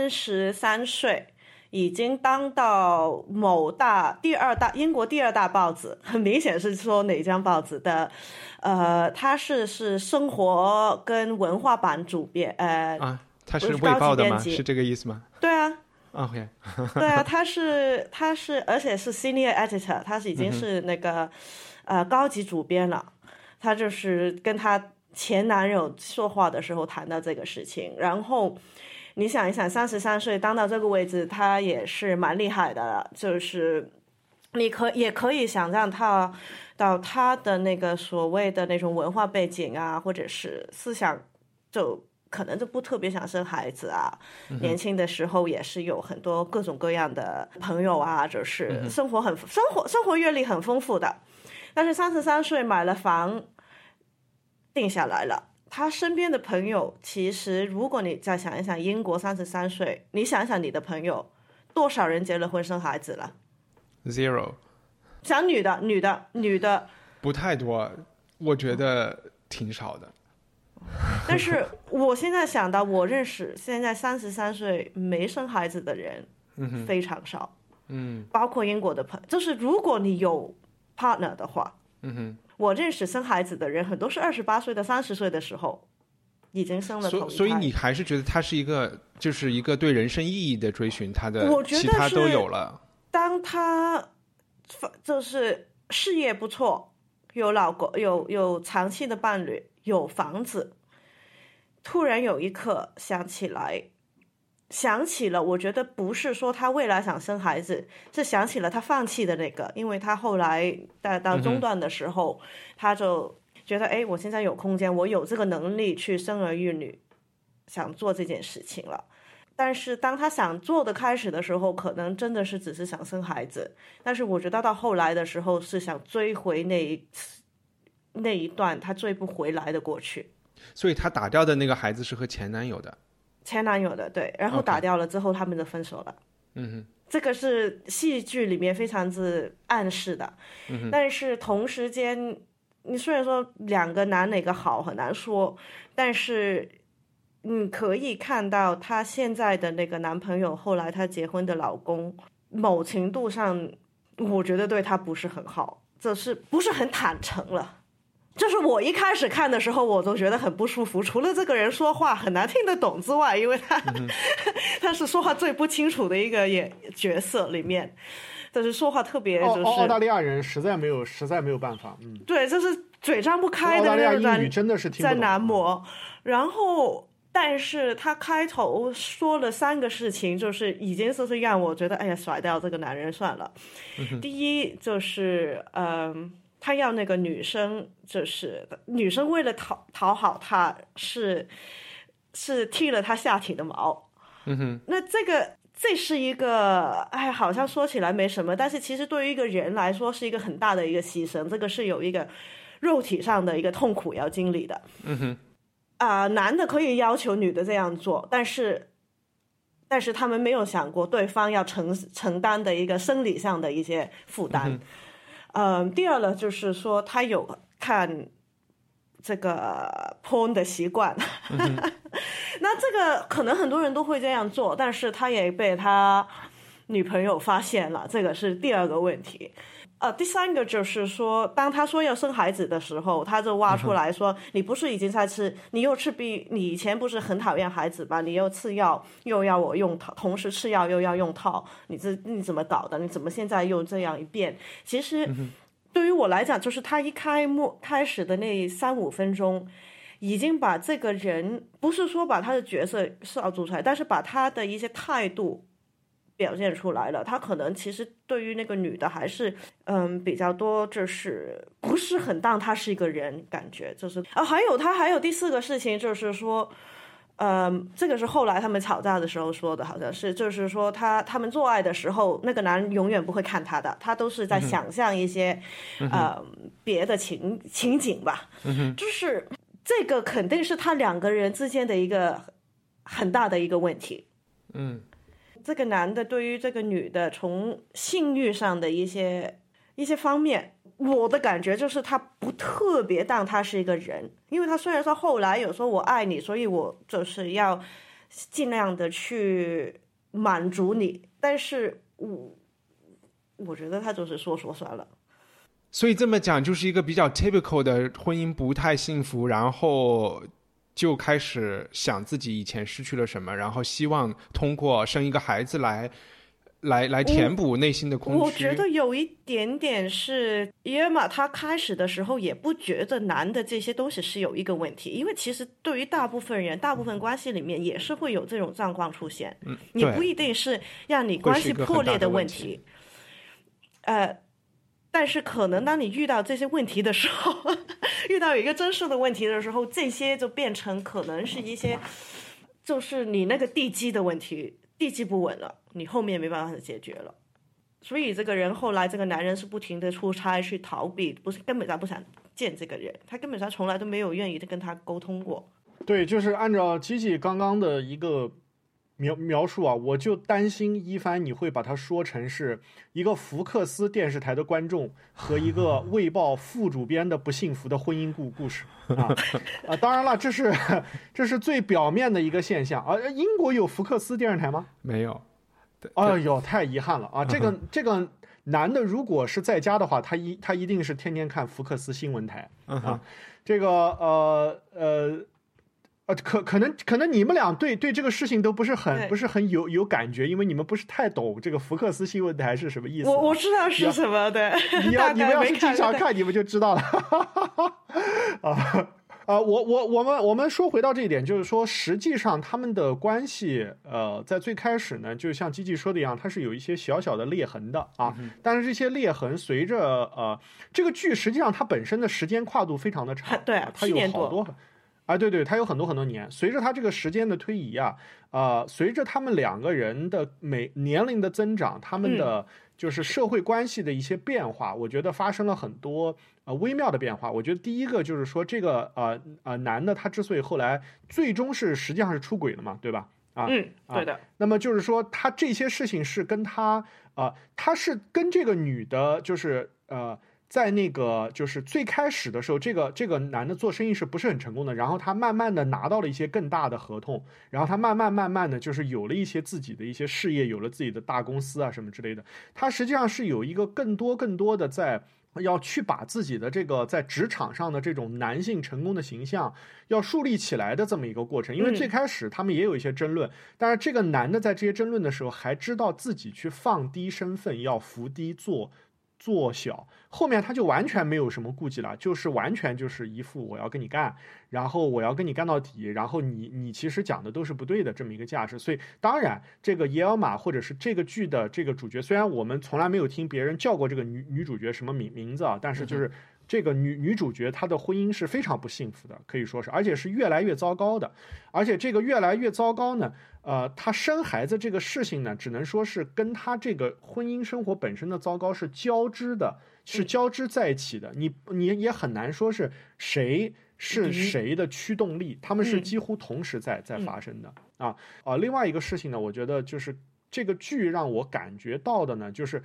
33岁已经当到某英国第二大报纸，很明显是说哪张报纸的，他是生活跟文化版主编， 他是卫报的吗？是这个意思吗？ 对啊。 OK， 对啊，他是，而且是 senior editor， 他是已经是那个高级主编了。他就是跟他前男友说话的时候谈到这个事情，然后你想一想，33岁当到这个位置，他也是蛮厉害的了。就是也可以想象到他的那个所谓的那种文化背景啊，或者是思想，就可能就不特别想生孩子啊。年轻的时候也是有很多各种各样的朋友啊，就是生活阅历很丰富的。但是33岁买了房，定下来了。他身边的朋友，其实如果你再想一想，英国33岁，你想想你的朋友，多少人结了婚生孩子了 ？Zero。 想女的不太多，我觉得挺少的。 但是我现在想到，我认识现在33岁没生孩子的人非常少。包括英国的朋友，就是如果你有 partner 的话，我认识生孩子的人很多是28岁的30岁的时候已经生了头一胎。 所以你还是觉得他是一个对人生意义的追寻，他的其他都有了。 当他就是事业不错，有老公，有长期的伴侣，有房子，突然有一刻想起了，我觉得不是说他未来想生孩子，是想起了他放弃的那个，因为他后来到中段的时候，他就觉得我现在有空间，我有这个能力去生儿育女，想做这件事情了。但是当他想做的开始的时候，可能真的是只是想生孩子，但是我觉得到后来的时候是想追回那一段他追不回来的过去。 所以他打掉的那个孩子是和前男友的， 对，然后打掉了之后他们就分手了。这个是戏剧里面非常之暗示的。但是同时间，你虽然说两个男哪个好很难说，但是你可以看到她现在的那个男朋友，后来她结婚的老公，某程度上我觉得对她不是很好，这是不是很坦诚了。就是我一开始看的时候我都觉得很不舒服，除了这个人说话很难听得懂之外，因为他是说话最不清楚的一个角色里面，就是说话特别就是澳大利亚人实在没有办法。 对，就是嘴张不开的澳大利亚英语真的是听不懂， 在难磨。然后但是他开头说了3个事情，就是已经是让我觉得甩掉这个男人算了。第一就是他要那个女生，就是女生为了讨好他是剃了他下体的毛。那这是一个好像说起来没什么，但是其实对于一个人来说是一个很大的一个牺牲，这个是有一个肉体上的一个痛苦要经历的。男的可以要求女的这样做，但是他们没有想过对方要承担的一个生理上的一些负担。第二呢，就是说他有看这个 porn 的习惯。那这个可能很多人都会这样做，但是他也被他女朋友发现了，这个是第二个问题。第三个就是说，当他说要生孩子的时候，他就挖出来说，你不是已经在吃，你又吃你以前不是很讨厌孩子吧？你又吃药，又要我用套，同时吃药又要用套，你怎么搞的？你怎么现在又这样一变？其实对于我来讲，就是他一开始的那3-5分钟，已经把这个人不是说把他的角色塑造出来，但是把他的一些态度表现出来了。他可能其实对于那个女的还是比较多，就是不是很当她是一个人，感觉就是还有第4个事情就是说，这个是后来他们吵架的时候说的，好像是就是说他们做爱的时候，那个男人永远不会看他的，他都是在想象一些别的情景吧。就是这个肯定是他2个人之间的一个很大的一个问题。这个男的对于这个女的从性欲上的一些方面，我的感觉就是他不特别当他是一个人，因为他虽然说后来有说我爱你，所以我就是要尽量的去满足你，但是我觉得他就是说算了。 所以这么讲，就是一个比较 typical 的婚姻不太幸福，然后就开始想自己以前失去了什么，然后希望通过生一个孩子来填补内心的空虚。 我觉得有一点点是伊尔玛他开始的时候也不觉得男的这些东西是有一个问题，因为其实对于大部分人大部分关系里面也是会有这种状况出现。你不一定是让你关系破裂的问题，但是可能当你遇到这些问题的时候遇到一个真实的问题的时候，这些就变成可能是一些就是你那个地基的问题，地基不稳了，你后面没办法解决了。所以这个人后来这个男人是不停的出差去逃避，不是根本上不想见这个人，他根本上从来都没有愿意跟他沟通过。 对，就是按照基基刚刚的一个描述啊，我就担心一帆你会把它说成是一个福克斯电视台的观众和一个卫报副主编的不幸福的婚姻故事啊。当然了，这是最表面的一个现象啊。英国有福克斯电视台吗？ 没有。 哎呦，太遗憾了啊！这个男的如果是在家的话，他一定是天天看福克斯新闻台啊。这个可能你们俩对这个事情都不是很有感觉，因为你们不是太懂这个福克斯新闻台是什么意思。 我知道是什么的， 你们要是经常看，你们就知道了。我们说回到这一点，就是说实际上他们的关系在最开始呢，就像基基说的一样，它是有一些小小的裂痕的啊。但是这些裂痕随着这个剧实际上它本身的时间跨度非常的长， 对， 它有好多对，它有很多年。随着它这个时间的推移随着他们2个人的年龄的增长，他们的就是社会关系的一些变化，我觉得发生了很多微妙的变化。我觉得第一个就是说，这个男的他之所以后来最终实际上是出轨了嘛，对吧？ 对的。 那么就是说，他这些事情是跟他是跟这个女的，就是在那个就是最开始的时候，这个男的做生意是不是很成功的？然后他慢慢的拿到了一些更大的合同，然后他慢慢的就是有了一些自己的一些事业，有了自己的大公司啊什么之类的。他实际上是有一个更多的在要去把自己的这个在职场上的这种男性成功的形象要树立起来的这么一个过程。因为最开始他们也有一些争论，但是这个男的在这些争论的时候还知道自己去放低身份，要伏低做小，后面他就完全没有什么顾忌了，就是完全就是一副我要跟你干，然后我要跟你干到底，然后你其实讲的都是不对的这么一个架势。所以当然这个耶尔玛或者是这个剧的这个主角，虽然我们从来没有听别人叫过这个女主角什么名字啊，但是就是这个女主角她的婚姻是非常不幸福的，可以说是，而且是越来越糟糕的。而且这个越来越糟糕呢，她生孩子这个事情呢，只能说是跟她这个婚姻生活本身的糟糕是交织在一起的。你也很难说是谁是谁的驱动力，他们是几乎同时在发生的另外一个事情呢，我觉得就是这个剧让我感觉到的呢，就是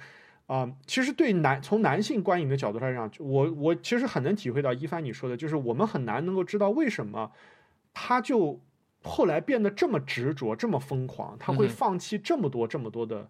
其实从男性观影的角度来讲，我其实很能体会到一帆你说的，就是我们很难能够知道为什么他就后来变得这么执着、这么疯狂，他会放弃这么多的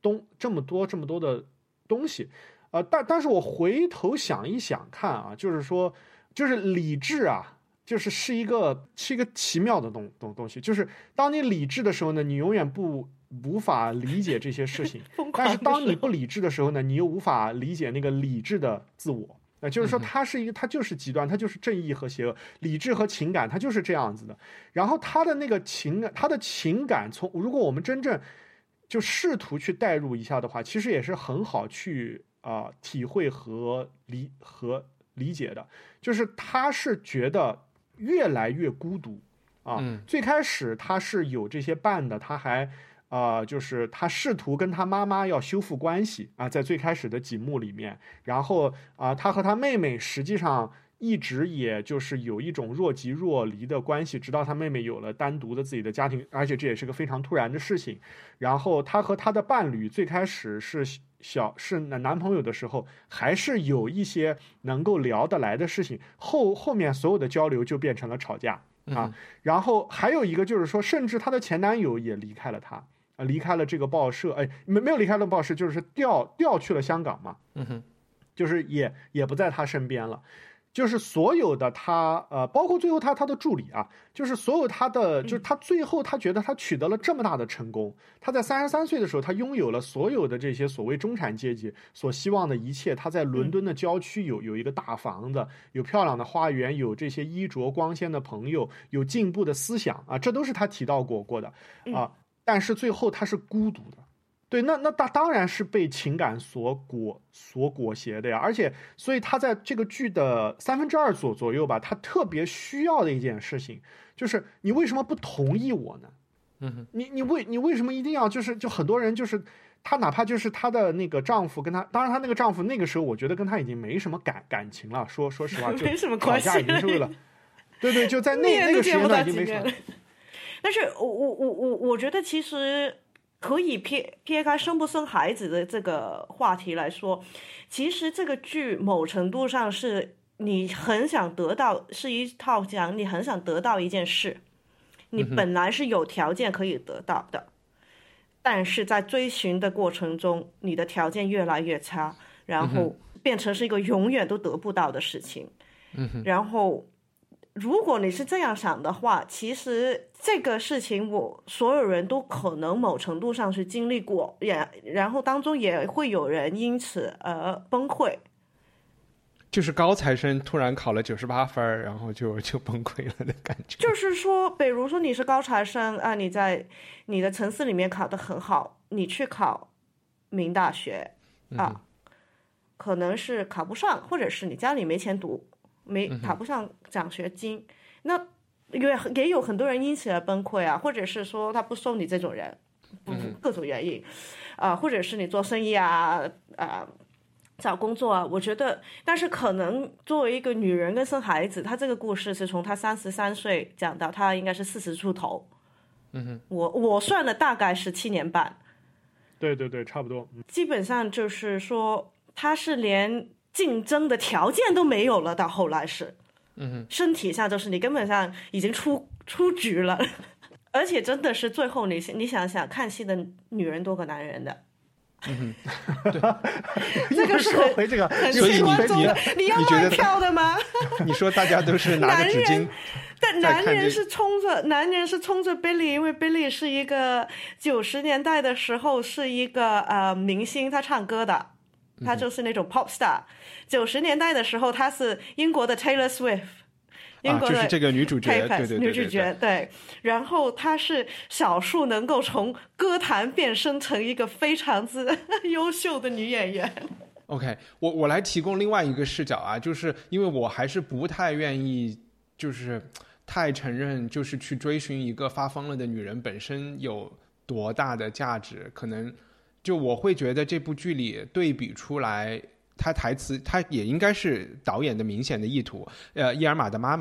东西。但是我回头想一想看啊，就是说，就是理智啊，是一个奇妙的东西。就是当你理智的时候呢，你永远无法理解这些事情，但是当你不理智的时候呢，你又无法理解那个理智的自我。就是说，它就是极端，它就是正义和邪恶，理智和情感，它就是这样子的。然后他的那个情感，如果我们真正就试图去代入一下的话，其实也是很好去体会和理解的。就是他是觉得越来越孤独最开始他是有这些伴的，他还就是他试图跟他妈妈要修复关系在最开始的几幕里面，然后他和他妹妹实际上一直也就是有一种若即若离的关系，直到他妹妹有了单独的自己的家庭，而且这也是个非常突然的事情。然后他和他的伴侣最开始是男朋友的时候，还是有一些能够聊得来的事情，后面所有的交流就变成了吵架然后还有一个就是说，甚至他的前男友也离开了他。离开了这个报社，没有离开了报社，就是调去了香港嘛，就是也不在他身边了，就是所有的他包括最后他的助理就是所有他的，就是他最后他觉得他取得了这么大的成功，他在33岁的时候，他拥有了所有的这些所谓中产阶级所希望的一切，他在伦敦的郊区有一个大房子，有漂亮的花园，有这些衣着光鲜的朋友，有进步的思想这都是他提到过的但是最后他是孤独的，对，那他当然是被情感所裹挟的呀，而且所以他在这个剧的2/3左右吧，他特别需要的一件事情就是你为什么不同意我呢？你为什么一定要就很多人就是他哪怕就是他的那个丈夫跟他，当然他那个丈夫那个时候我觉得跟他已经没什么感情了，说实话就没什么关系， 吵架已经是为了对，就在那个时间段已经没什么。 但是我觉得其实可以撇开生不生孩子的这个话题来说，其实这个剧某程度上是你很想得到，是一套讲你很想得到一件事，你本来是有条件可以得到的，但是在追寻的过程中，你的条件越来越差，然后变成是一个永远都得不到的事情。然后如果你是这样想的话，其实这个事情所有人都可能某程度上是经历过，然后当中也会有人因此而崩溃。 就是高材生突然考了98分，然后就崩溃了的感觉。 就是说，比如说你是高材生你在你的层次里面考得很好，你去考名大学可能是考不上，或者是你家里没钱读。考不上奖学金，那也有很多人因此而崩溃或者是说他不收你这种人，各种原因或者是你做生意找工作我觉得，但是可能作为一个女人跟生孩子，她这个故事是从她33岁讲到她应该是40出头，我算了大概是7年半， 对，差不多， 基本上就是说她是连竞争的条件都没有了，到后来是身体上就是你根本上已经出局了而且真的是最后你想想，看戏的女人多过男人的对这个是回这个很观众的，你要卖票的吗？ 你说大家都是拿着纸巾， 但男人是冲着 Billy， 因为 Billy 是一个90年代的时候是一个明星，他唱歌的，他就是那种 pop star。90年代的时候，他是英国的 Taylor Swift， 英国的就是这个女主角，对， 女主角对。然后她是少数能够从歌坛变身成一个非常之优秀的女演员。 OK， 我来提供另外一个视角就是因为我还是不太愿意，就是太承认，就是去追寻一个发疯了的女人本身有多大的价值，可能就我会觉得这部剧里对比出来。他台词，他也应该是导演的明显的意图。伊尔玛的妈妈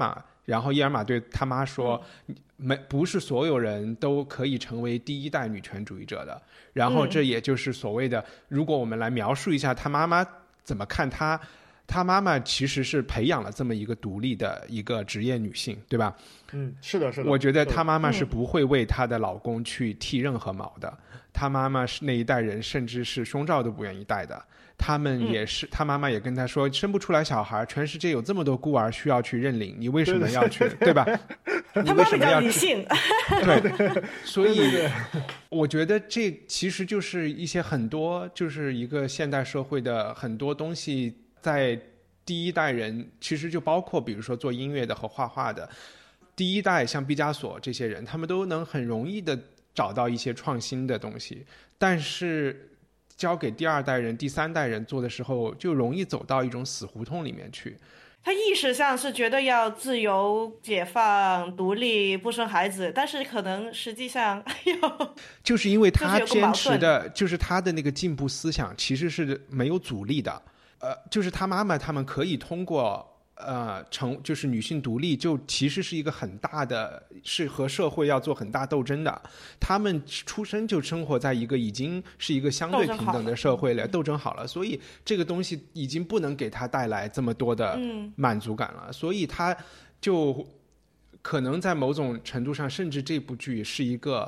然后伊尔玛对他妈说，不是所有人都可以成为第一代女权主义者的。然后这也就是所谓的，如果我们来描述一下他妈妈怎么看他妈妈其实是培养了这么一个独立的一个职业女性，对吧？ 是的，是的。 我觉得他妈妈是不会为她的老公去剃任何毛的。他妈妈是那一代人，甚至是胸罩都不愿意戴的。他们也是，他妈妈也跟他说，生不出来小孩，全世界有这么多孤儿需要去认领，你为什么要去，对吧？ 他妈比较理性。 对，所以我觉得这其实就是一些很多，就是一个现代社会的很多东西，在第一代人其实就包括比如说做音乐的和画画的第一代，像毕加索这些人，他们都能很容易的找到一些创新的东西，但是交给第二代人第三代人做的时候，就容易走到一种死胡同里面去。 他意识上是觉得要自由解放独立不生孩子，但是可能实际上就是因为他坚持的就是他的那个进步思想其实是没有阻力的。就是他妈妈他们可以通过就是女性独立，就其实是一个很大的，是和社会要做很大斗争的。他们出生就生活在一个已经是一个相对平等的社会了，斗争好了，所以这个东西已经不能给他带来这么多的满足感了，所以他就可能在某种程度上，甚至这部剧是一个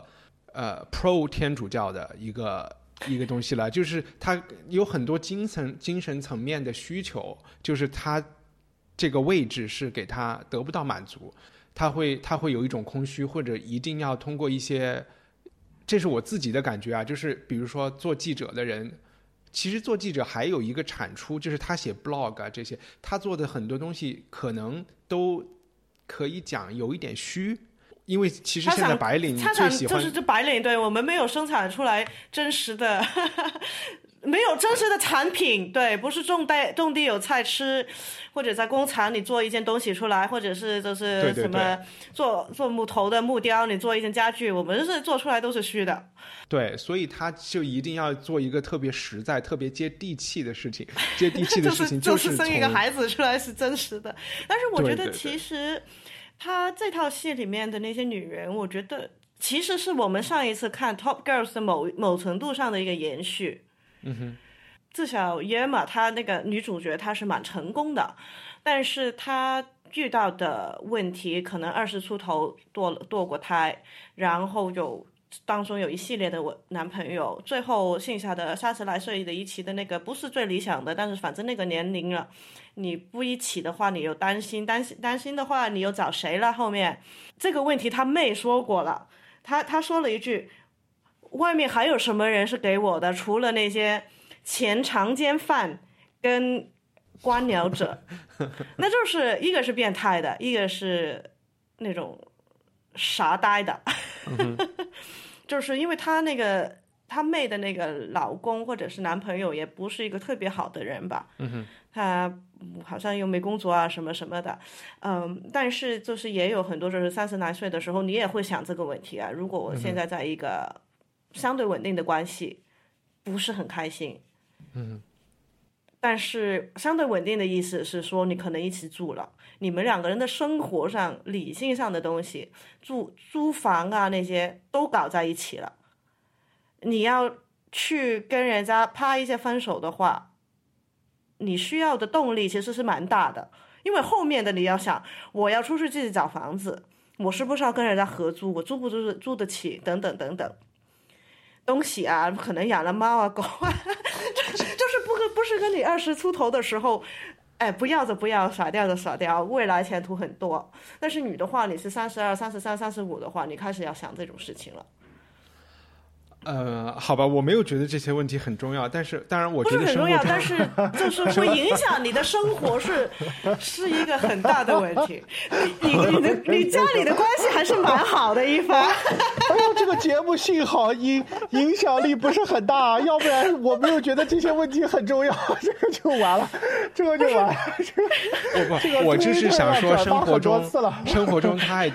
pro 天主教的一个东西了，就是他有很多精神层面的需求，就是他这个位置是给他得不到满足，他会有一种空虚，或者一定要通过一些，这是我自己的感觉啊，就是比如说做记者的人，其实做记者还有一个产出，就是他写 blog 啊这些，他做的很多东西可能都可以讲有一点虚。因为其实现在白领最喜欢就是这白领，对，我们没有生产出来真实的没有真实的产品，对，不是种地有菜吃，或者在工厂你做一件东西出来，或者是就是什么做木头的木雕，你做一件家具，我们是做出来都是虚的。 对，所以他就一定要做一个特别实在特别接地气的事情，接地气的事情就是生一个孩子出来是真实的。但是我觉得其实他这套戏里面的那些女人，我觉得其实是我们上一次看 Top Girls 的某程度上的一个延续。至少耶玛她那个女主角她是蛮成功的，但是她遇到的问题可能20出头堕过胎，然后当中有一系列的男朋友，最后剩下的30来岁的一起的那个不是最理想的，但是反正那个年龄了，你不一起的话你又担心的话你又找谁了，后面这个问题他妹说过了，他说了一句，外面还有什么人是给我的，除了那些前强奸犯跟官僚者那就是一个是变态的，一个是那种傻呆的就是因为他妹的那个老公或者是男朋友也不是一个特别好的人吧，他好像又没工作啊什么什么的，但是就是也有很多就是30来岁的时候你也会想这个问题啊，如果我现在在一个相对稳定的关系不是很开心，但是相对稳定的意思是说你可能一起住了，你们两个人的生活上理性上的东西租房啊那些都搞在一起了，你要去跟人家啪一下分手的话，你需要的动力其实是蛮大的，因为后面的你要想我要出去自己找房子，我是不是要跟人家合租，我租不租得起等等等等东西啊，可能养了猫啊狗啊就是不是跟你20出头的时候不要的不要，耍掉的耍掉，未来前途很多，但是女的话你是32、33、35的话，你开始要想这种事情了。 好吧，我没有觉得这些问题很重要，但是当然我觉得不是很重要，但是就是会影响你的生活是一个很大的问题。你家里的关系还是蛮好的一番。 哎呦，这个节目幸好影响力不是很大，要不然我没有觉得这些问题很重要，这个就完了。 我就是想说生活中太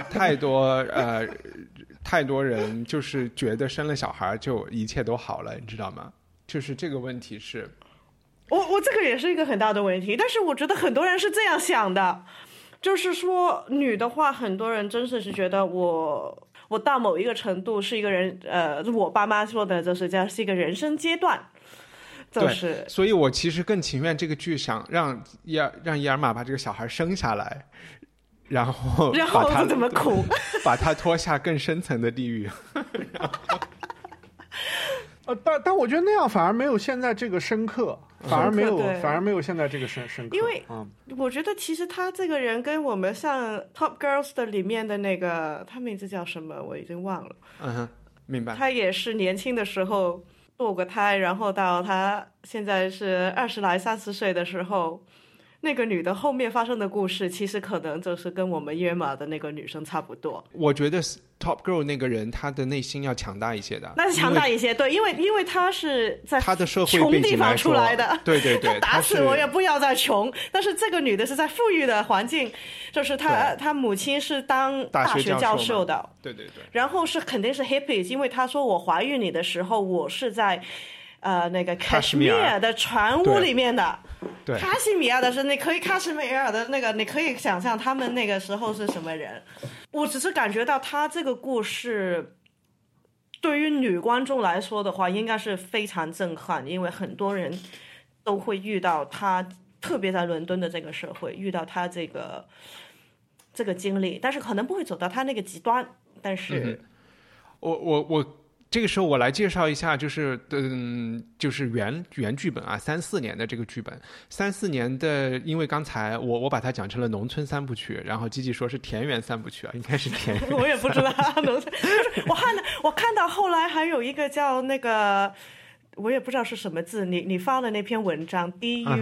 多人就是觉得生了小孩就一切都好了，你知道吗？就是这个问题是我这个也是一个很大的问题，但是我觉得很多人是这样想的， 就是说女的话，很多人真是觉得我到某一个程度是一个人，我爸妈说的就是这是一个人生阶段。就是， 对，所以我其实更情愿这个剧想让伊尔玛把这个小孩生下来，然后怎么苦， 把他拖下更深层的地狱。 但我觉得那样反而没有现在这个深刻，反而没有现在这个深刻。 因为我觉得其实他这个人跟我们像 Top Girls 的里面的那个，他名字叫什么我已经忘了。 嗯哼，明白。 他也是年轻的时候堕过胎，然后到他现在是20来30岁的时候，那个女的后面发生的故事，其实可能就是跟我们约玛的那个女生差不多。 我觉得 Top Girl 那个人，她的内心要强大一些的。 那是强大一些，对，因为她是在她的社会背景来说穷地方出来的， 对对对， 她打死我也不要再穷。但是这个女的是在富裕的环境，就是她母亲是当大学教授的， 对对对， 然后是肯定是 hippies， 因为她说我怀孕你的时候，我是在那个喀什米尔的船屋里面的。 对， 喀什米尔的是喀什米尔的那个，你可以想象他们那个时候是什么人。我只是感觉到他这个故事对于女观众来说的话，应该是非常震撼，因为很多人都会遇到他，特别在伦敦的这个社会遇到他这个经历，但是可能不会走到他那个极端。但是， 我这个时候我来介绍一下，就是原剧本啊，34年的这个剧本，34年的，因为刚才我把它讲成了农村3部曲，然后吉吉说是田园3部曲啊，应该是田园。 我也不知道农村，我看到后来还有一个叫那个。我也不知道是什么字，你发的那篇文章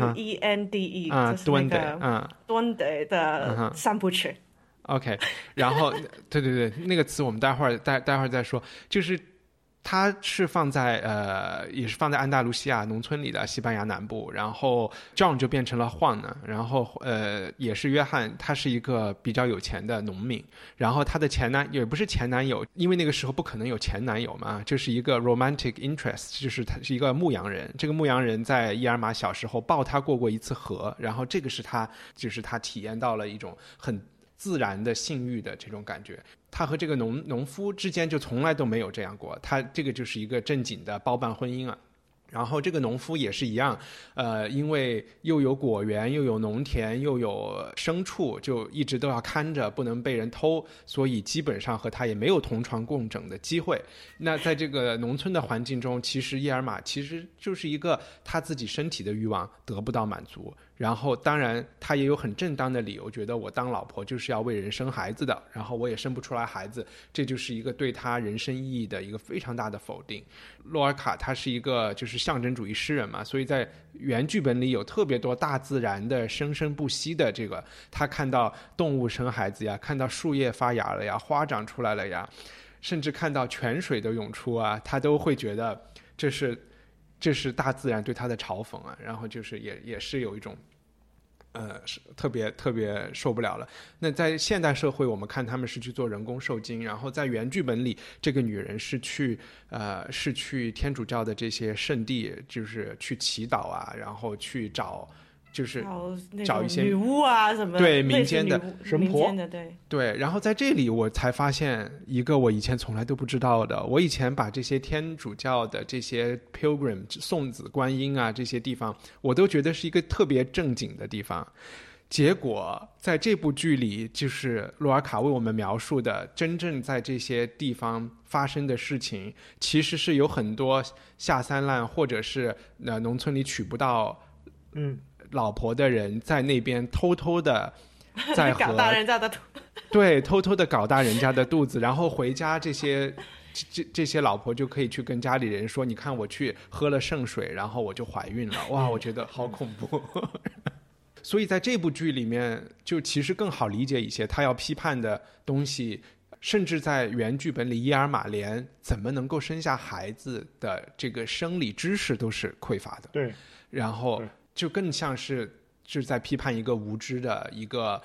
DUENDE， 就是那个Duende的3部曲。 OK， 然后对对对，那个词我们待会儿再说，就是它是放在也是放在安达卢西亚农村里的西班牙南部，然后 John 就变成了 Juan， 然后也是约翰，他是一个比较有钱的农民，然后他的也不是前男友，因为那个时候不可能有前男友嘛，就是一个 romantic interest， 就是他是一个牧羊人，这个牧羊人在伊尔玛小时候抱他过一次河，然后这个是他体验到了一种很自然的性欲的这种感觉，他和这个农夫之间就从来都没有这样过，他这个就是一个正经的包办婚姻啊。然后这个农夫也是一样，因为又有果园，又有农田，又有牲畜，就一直都要看着，不能被人偷，所以基本上和他也没有同床共枕的机会。那在这个农村的环境中，其实伊尔玛其实就是一个他自己身体的欲望得不到满足，然后当然他也有很正当的理由，觉得我当老婆就是要为人生孩子的，然后我也生不出来孩子，这就是一个对他人生意义的一个非常大的否定。洛尔卡他是一个就是象征主义诗人嘛，所以在原剧本里有特别多大自然的生生不息的这个，他看到动物生孩子呀，看到树叶发芽了呀，花长出来了呀，甚至看到泉水的涌出啊，他都会觉得这是大自然对他的嘲讽啊，然后就是也是有一种是特别受不了了。那在现代社会，我们看他们是去做人工受精，然后在原剧本里，这个女人是去天主教的这些圣地，就是去祈祷啊，然后去找一些女巫啊什么， 对民间的神婆， 对。然后在这里我才发现一个我以前从来都不知道的，我以前把这些天主教的这些 pilgrim 送子观音啊这些地方，我都觉得是一个特别正经的地方。结果在这部剧里，就是洛尔卡为我们描述的真正在这些地方发生的事情，其实是有很多下三滥或者是农村里娶不到老婆的人在那边偷偷的在搞大人家的对，偷偷的搞大人家的肚子，然后回家这些老婆就可以去跟家里人说，你看我去喝了圣水，然后我就怀孕了。哇，我觉得好恐怖。所以在这部剧里面就其实更好理解一些，他要批判的东西甚至在原剧本里，伊尔玛连怎么能够生下孩子的这个生理知识都是匮乏的。 对， 然后就更像是在批判一个无知的一个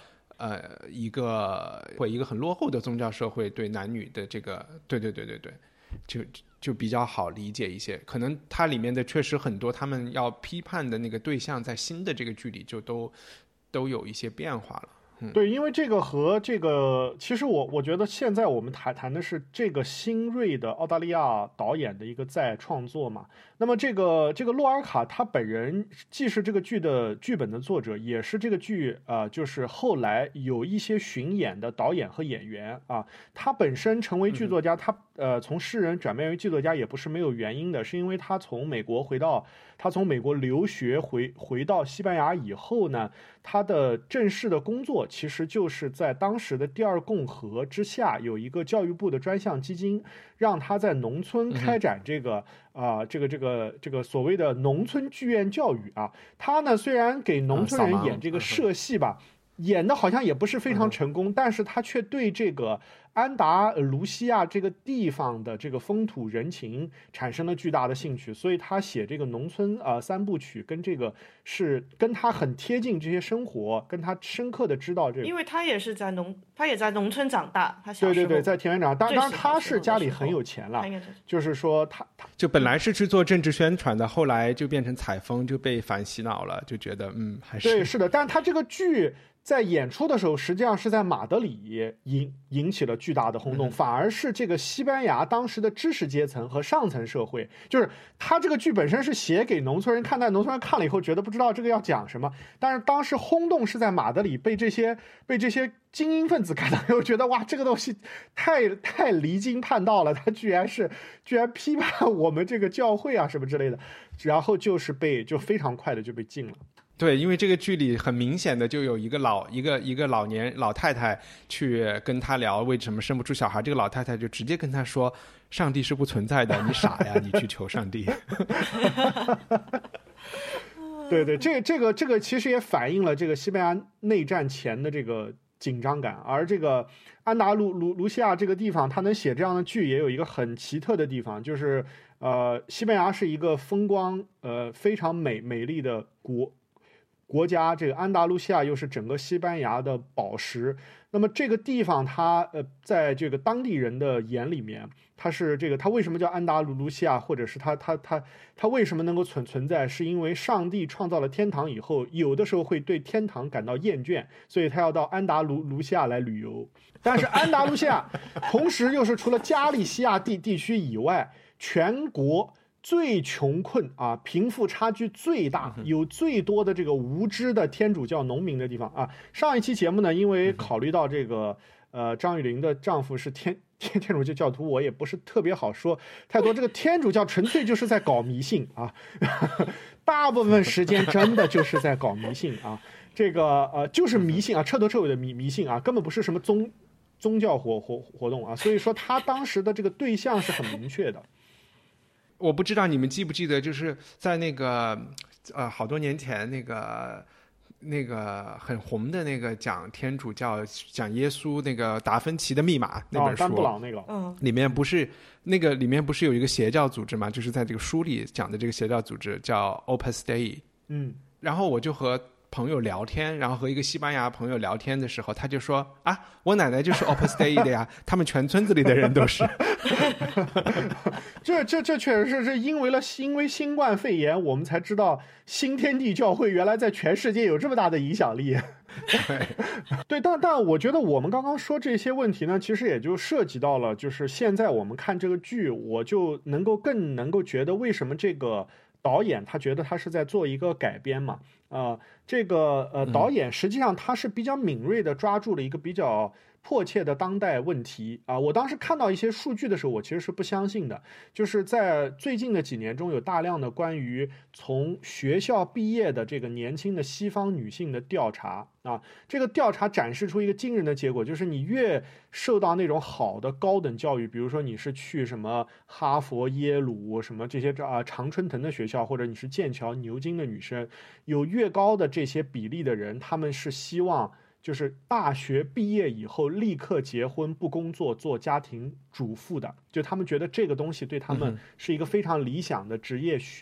很落后的宗教社会对男女的这个对，就比较好理解一些。可能它里面的确实很多他们要批判的那个对象，在新的这个剧里就都有一些变化了。 对，因为这个和这个，其实我觉得现在我们谈的是这个新锐的澳大利亚导演的一个再创作嘛。那么这个洛尔卡他本人既是这个剧的剧本的作者，也是这个剧就是后来有一些巡演的导演和演员啊。他本身成为剧作家，他从诗人转变为剧作家也不是没有原因的，是因为他从美国留学回到西班牙以后呢，他的正式的工作其实就是在当时的第二共和之下有一个教育部的专项基金，让他在农村开展这个所谓的农村剧院教育啊。他呢虽然给农村人演这个社戏吧，演的好像也不是非常成功，但是他却对这个安达卢西亚这个地方的这个风土人情产生了巨大的兴趣，所以他写这个农村三部曲跟这个是跟他很贴近这些生活，跟他深刻的知道这个， 因为他也在农村长大，他小时候对，在田园长大，当然他是家里很有钱了，就是说他就本来是去做政治宣传的，后来就变成采风，就被反洗脑了，就觉得还是对，是的，但是他这个剧在演出的时候，实际上是在马德里引起了巨大的轰动，反而是这个西班牙当时的知识阶层和上层社会，就是他这个剧本身是写给农村人看，但农村人看了以后觉得不知道这个要讲什么，但是当时轰动是在马德里被这些精英分子看到以后觉得哇，这个东西太离经叛道了，他居然批判我们这个教会啊什么之类的，然后就非常快的就被禁了。 对，因为这个剧里很明显的就有一个老太太去跟他聊为什么生不出小孩，这个老太太就直接跟他说上帝是不存在的，你傻呀，你去求上帝。 对，这个其实也反映了这个西班牙内战前的这个紧张感，而这个安达卢西亚这个地方他能写这样的剧也有一个很奇特的地方，就是西班牙是一个风光非常美丽的国家，这个安达卢西亚又是整个西班牙的宝石。那么这个地方它在这个当地人的眼里面，它为什么叫安达卢西亚，或者是它为什么能够存在，是因为上帝创造了天堂以后，有的时候会对天堂感到厌倦，所以他要到安达卢西亚来旅游。但是安达卢西亚同时又是除了加利西亚地区以外，全国最穷困啊，贫富差距最大，有最多的这个无知的天主教农民的地方啊。上一期节目呢，因为考虑到这个张雨林的丈夫是天主教徒，我也不是特别好说太多。这个天主教纯粹就是在搞迷信啊，大部分时间真的就是在搞迷信啊。这个就是迷信啊，彻头彻尾的迷信啊，根本不是什么宗教活动啊。所以说他当时的这个对象是很明确的。 我不知道你们记不记得，就是在那个好多年前那个很红的那个讲天主教讲耶稣那个达芬奇的密码那本书， 丹布朗那个， 里面不是有一个邪教组织嘛？就是在这个书里讲的这个邪教组织叫 Opus Dei。然后我就和朋友聊天，然后和一个西班牙朋友聊天的时候，他就说啊，我奶奶就是 Opus Dei 的呀，他们全村子里的人都是。 这确实是因为新冠肺炎，我们才知道新天地教会原来在全世界有这么大的影响力。对，但我觉得我们刚刚说这些问题呢，其实也就涉及到了，就是现在我们看这个剧，我就更能够觉得为什么这个导演他觉得他是在做一个改编嘛。这个导演实际上他是比较敏锐的抓住了一个比较迫切的当代问题啊。我当时看到一些数据的时候，我其实是不相信的，就是在最近的几年中有大量的关于从学校毕业的这个年轻的西方女性的调查啊，这个调查展示出一个惊人的结果，就是你越受到那种好的高等教育，比如说你是去什么哈佛、耶鲁什么这些常春藤的学校，或者你是剑桥、牛津的女生，有越高的这些比例的人，他们是希望就是大学毕业以后立刻结婚不工作做家庭主妇的，就他们觉得这个东西对他们是一个非常理想的职业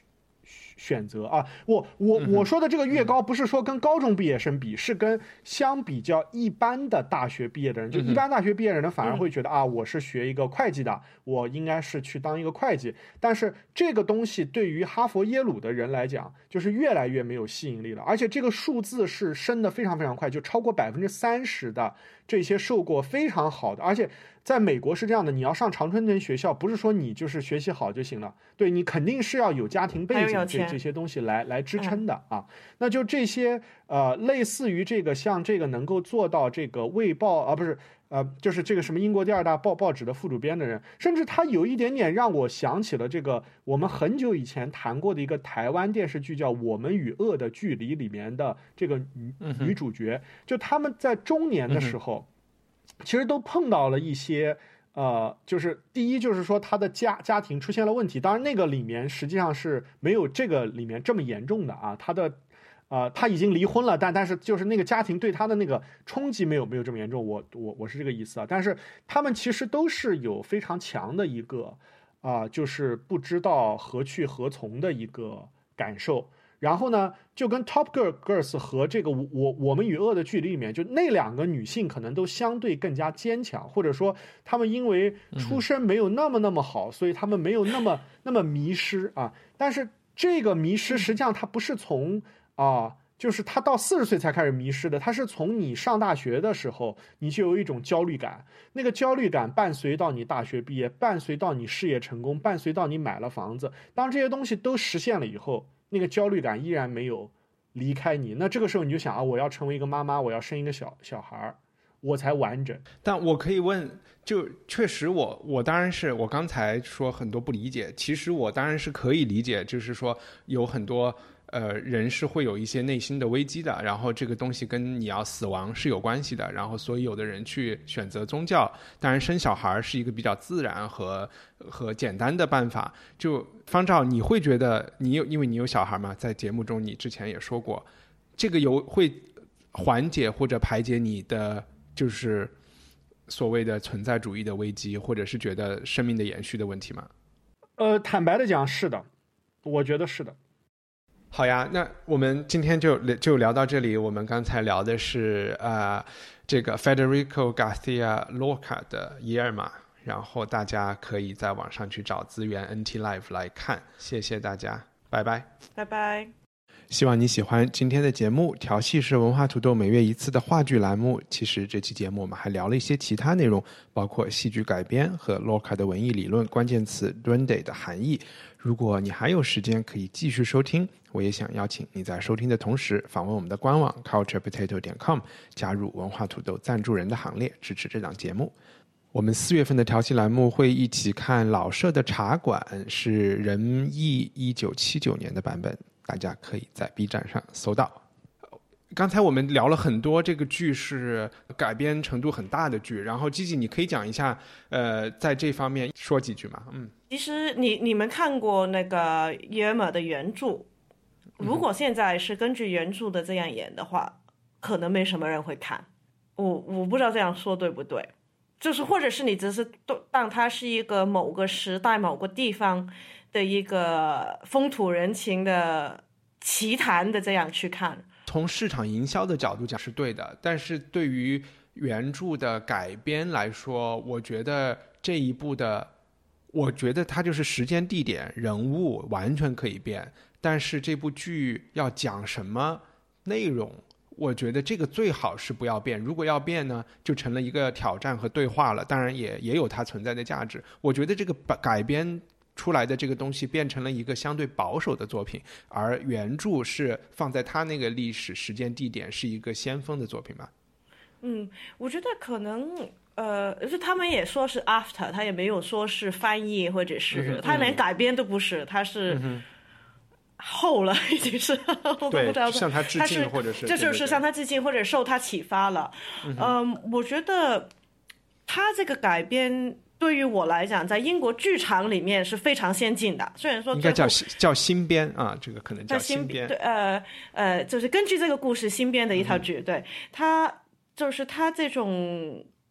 选择啊。我说的这个越高，不是说跟高中毕业生比，是跟相比较一般的大学毕业的人，就一般大学毕业的人反而会觉得啊，我是学一个会计的，我应该是去当一个会计。但是这个东西对于哈佛耶鲁的人来讲，就是越来越没有吸引力了，而且这个数字是升得非常非常快，就超过30%的这些受过非常好的，而且在美国是这样的，你要上常春藤学校，不是说你就是学习好就行了，对，你肯定是要有家庭背景这些东西来支撑的啊。那就这些类似于这个像这个能够做到这个卫报啊，不是就是这个什么英国第2大报纸的副主编的人，甚至他有一点点让我想起了这个我们很久以前谈过的一个台湾电视剧叫《我们与恶的距离》里面的这个女主角，就他们在中年的时候。其实都碰到了一些就是第一就是说他的家庭出现了问题，当然那个里面实际上是没有这个里面这么严重的啊，他已经离婚了，但是就是那个家庭对他的那个冲击没有这么严重，我是这个意思啊。但是他们其实都是有非常强的一个就是不知道何去何从的一个感受。然后呢，就跟 Top Girls 和这个我们与恶的距离里面，就那2个女性可能都相对更加坚强，或者说她们因为出身没有那么好，所以她们没有那么迷失啊。但是这个迷失实际上它不是从就是她到40岁才开始迷失的，她是从你上大学的时候你就有一种焦虑感，那个焦虑感伴随到你大学毕业，伴随到你事业成功，伴随到你买了房子，当这些东西都实现了以后，那个焦虑感依然没有离开你，那这个时候你就想我要成为一个妈妈，我要生一个小孩，我才完整。 但我可以问，就确实我当然是我刚才说很多不理解，其实我当然是可以理解，就是说有很多人是会有一些内心的危机的，然后这个东西跟你要死亡是有关系的，然后所以有的人去选择宗教，当然生小孩是一个比较自然和简单的办法。就方照，你会觉得因为你有小孩嘛，在节目中你之前也说过，这个会缓解或者排解你的就是所谓的存在主义的危机，或者是觉得生命的延续的问题吗？ 坦白的讲是的，我觉得是的。 好呀，那我们今天就聊到这里。我们刚才聊的是这个 Federico Garcia Lorca 的《耶尔玛》，然后大家可以在网上去找资源 NT Live 来看。谢谢大家，拜拜， 拜拜。 希望你喜欢今天的节目。调戏是文化土豆每月一次的话剧栏目。其实这期节目我们还聊了一些其他内容，包括戏剧改编和 Lorca 的文艺理论、关键词 Duende 的含义。如果你还有时间可以继续收听，我也想邀请你在收听的同时访问我们的官网 culturepotato.com， 加入文化土豆赞助人的行列，支持这档节目。我们4月份的调戏栏目会一起看老舍的茶馆，是人艺1979年的版本，大家可以在 B 站上搜到。刚才我们聊了很多，这个剧是改编程度很大的剧，然后Gigi你可以讲一下在这方面说几句吗？ 其实你们看过那个耶尔玛的原著，如果现在是根据原著的这样演的话，可能没什么人会看。我不知道这样说对不对，就是或者是你只是当它是一个某个时代某个地方的一个风土人情的奇谈的这样去看。 从市场营销的角度讲是对的，但是对于原著的改编来说，我觉得这一部的，我觉得它就是时间地点人物完全可以变，但是这部剧要讲什么内容，我觉得这个最好是不要变。如果要变呢，就成了一个挑战和对话了，当然也有它存在的价值。我觉得这个改编出来的这个东西变成了一个相对保守的作品，而原著是放在他那个历史时间地点是一个先锋的作品吧。 我觉得可能就他们也说是 after， 他也没有说是翻译或者是他连改编都不是，他是后了已经是对，向他致敬或者是这就是向他致敬或者受他启发了。我觉得他这个改编对于我来讲，在英国剧场里面是非常先进的。虽然说应该叫新编啊，这个可能叫新编。 对，就是根据这个故事新编的一套剧。对，他就是他这种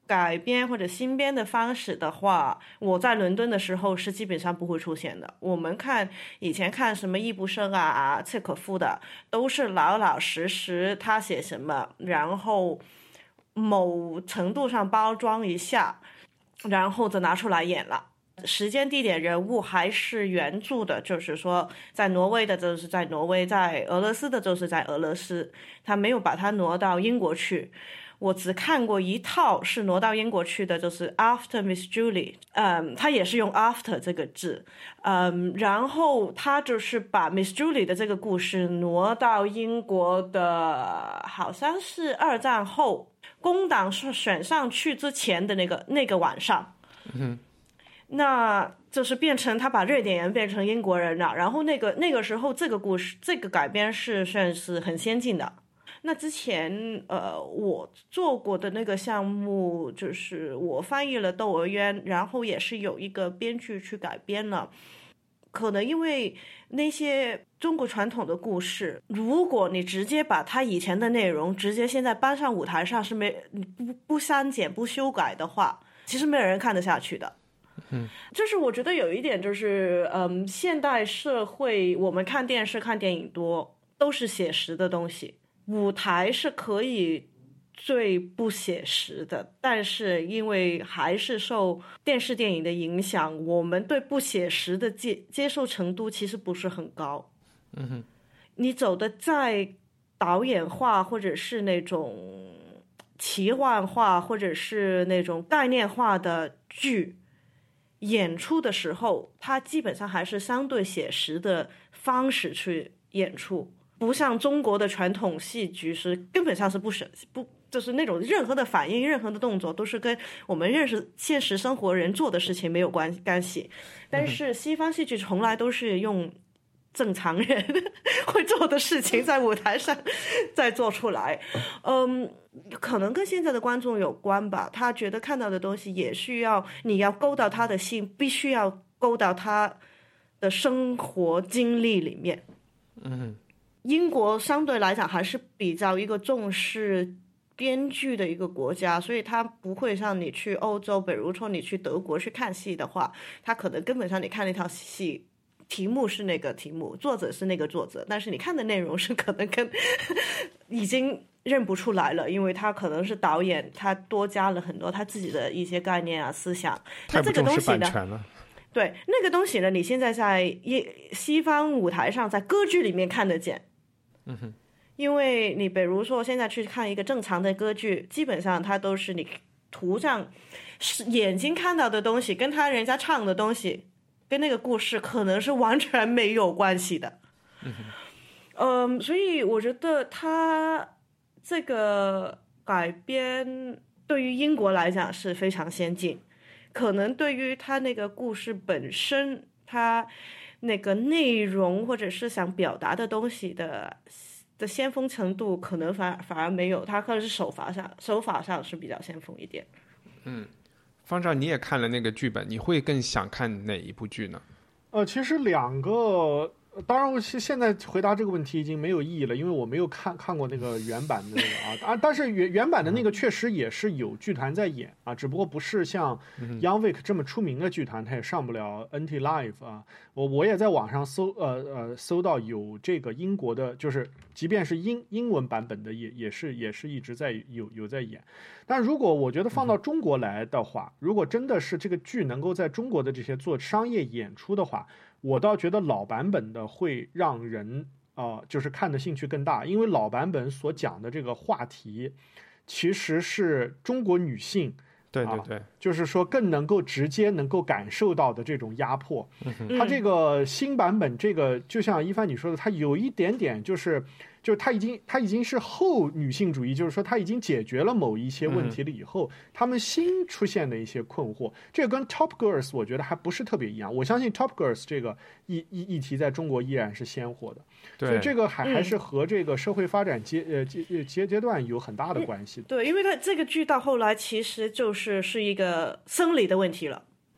改编或者新编的方式的话，我在伦敦的时候是基本上不会出现的。我们以前看什么易卜生啊、契可夫的，都是老老实实他写什么，然后某程度上包装一下，然后就拿出来演了。时间、地点、人物还是原著的，就是说在挪威的就是在挪威，在俄罗斯的就是在俄罗斯，他没有把它挪到英国去。我只看过一套是挪到英国去的，就是 After Miss Julie， 他也是用 After 这个字，然后他就是把 Miss Julie 的这个故事挪到英国的，好像是二战后工党选上去之前的那个晚上，那就是变成他把瑞典人变成英国人了，然后那个时候这个故事这个改编是算是很先进的。那之前我做过的那个项目就是我翻译了《窦娥冤》，然后也是有一个编剧去改编了。可能因为那些中国传统的故事，如果你直接把它以前的内容直接现在搬上舞台上，是不删减不修改的话，其实没有人看得下去的。就是我觉得有一点就是现代社会我们看电视看电影多都是写实的东西，舞台是可以最不写实的，但是因为还是受电视电影的影响，我们对不写实的接受程度其实不是很高。你走的再导演化或者是那种奇幻化或者是那种概念化的剧演出的时候，它基本上还是相对写实的方式去演出，不像中国的传统戏剧是根本上是不就是那种任何的反应任何的动作都是跟我们认识现实生活人做的事情没有关系，但是西方戏剧从来都是用正常人会做的事情在舞台上再做出来。可能跟现在的观众有关吧，他觉得看到的东西也需要你要勾到他的心，必须要勾到他的生活经历里面。英国相对来讲还是比较一个重视编剧的一个国家，所以他不会像你去欧洲，比如说你去德国去看戏的话，他可能根本上你看那套戏题目是那个题目，作者是那个作者，但是你看的内容是可能跟已经认不出来了，因为他可能是导演，他多加了很多他自己的一些概念啊思想。 太不重视版权了。 对，那个东西呢，你现在在西方舞台上在歌剧里面看得见。因为你比如说现在去看一个正常的歌剧，基本上它都是你图上眼睛看到的东西跟他人家唱的东西跟那个故事可能是完全没有关系的。所以我觉得他这个改编对于英国来讲是非常先进，可能对于他那个故事本身他那个内容或者是想表达的东西的先锋程度可能反而没有，他可能是手法上是比较先锋一点。 方丈你也看了那个剧本，你会更想看哪一部剧呢？ 其实两个，当然我现在回答这个问题已经没有意义了，因为我没有看过那个原版的那个但是原版的那个确实也是有剧团在演啊，只不过不是像 Young Vic 这么出名的剧团，它也上不了 NT Live 啊。我也在网上搜到有这个英国的，就是即便是英文版本的也是一直在有在演。但如果我觉得放到中国来的话，如果真的是这个剧能够在中国的这些做商业演出的话，我倒觉得老版本的会让人就是看的兴趣更大，因为老版本所讲的这个话题其实是中国女性对对对， 就是说更能够直接能够感受到的这种压迫。它这个新版本这个就像一帆你说的，它有一点点就是它已经是后女性主义，就是说它已经解决了某一些问题了以后，他们新出现的一些困惑，这个跟 Top Girls 我觉得还不是特别一样。我相信 Top Girls 这个议题在中国依然是鲜活的，所以这个还是和这个社会发展阶段有很大的关系的。 对，因为它这个剧到后来其实是一个生理的问题了。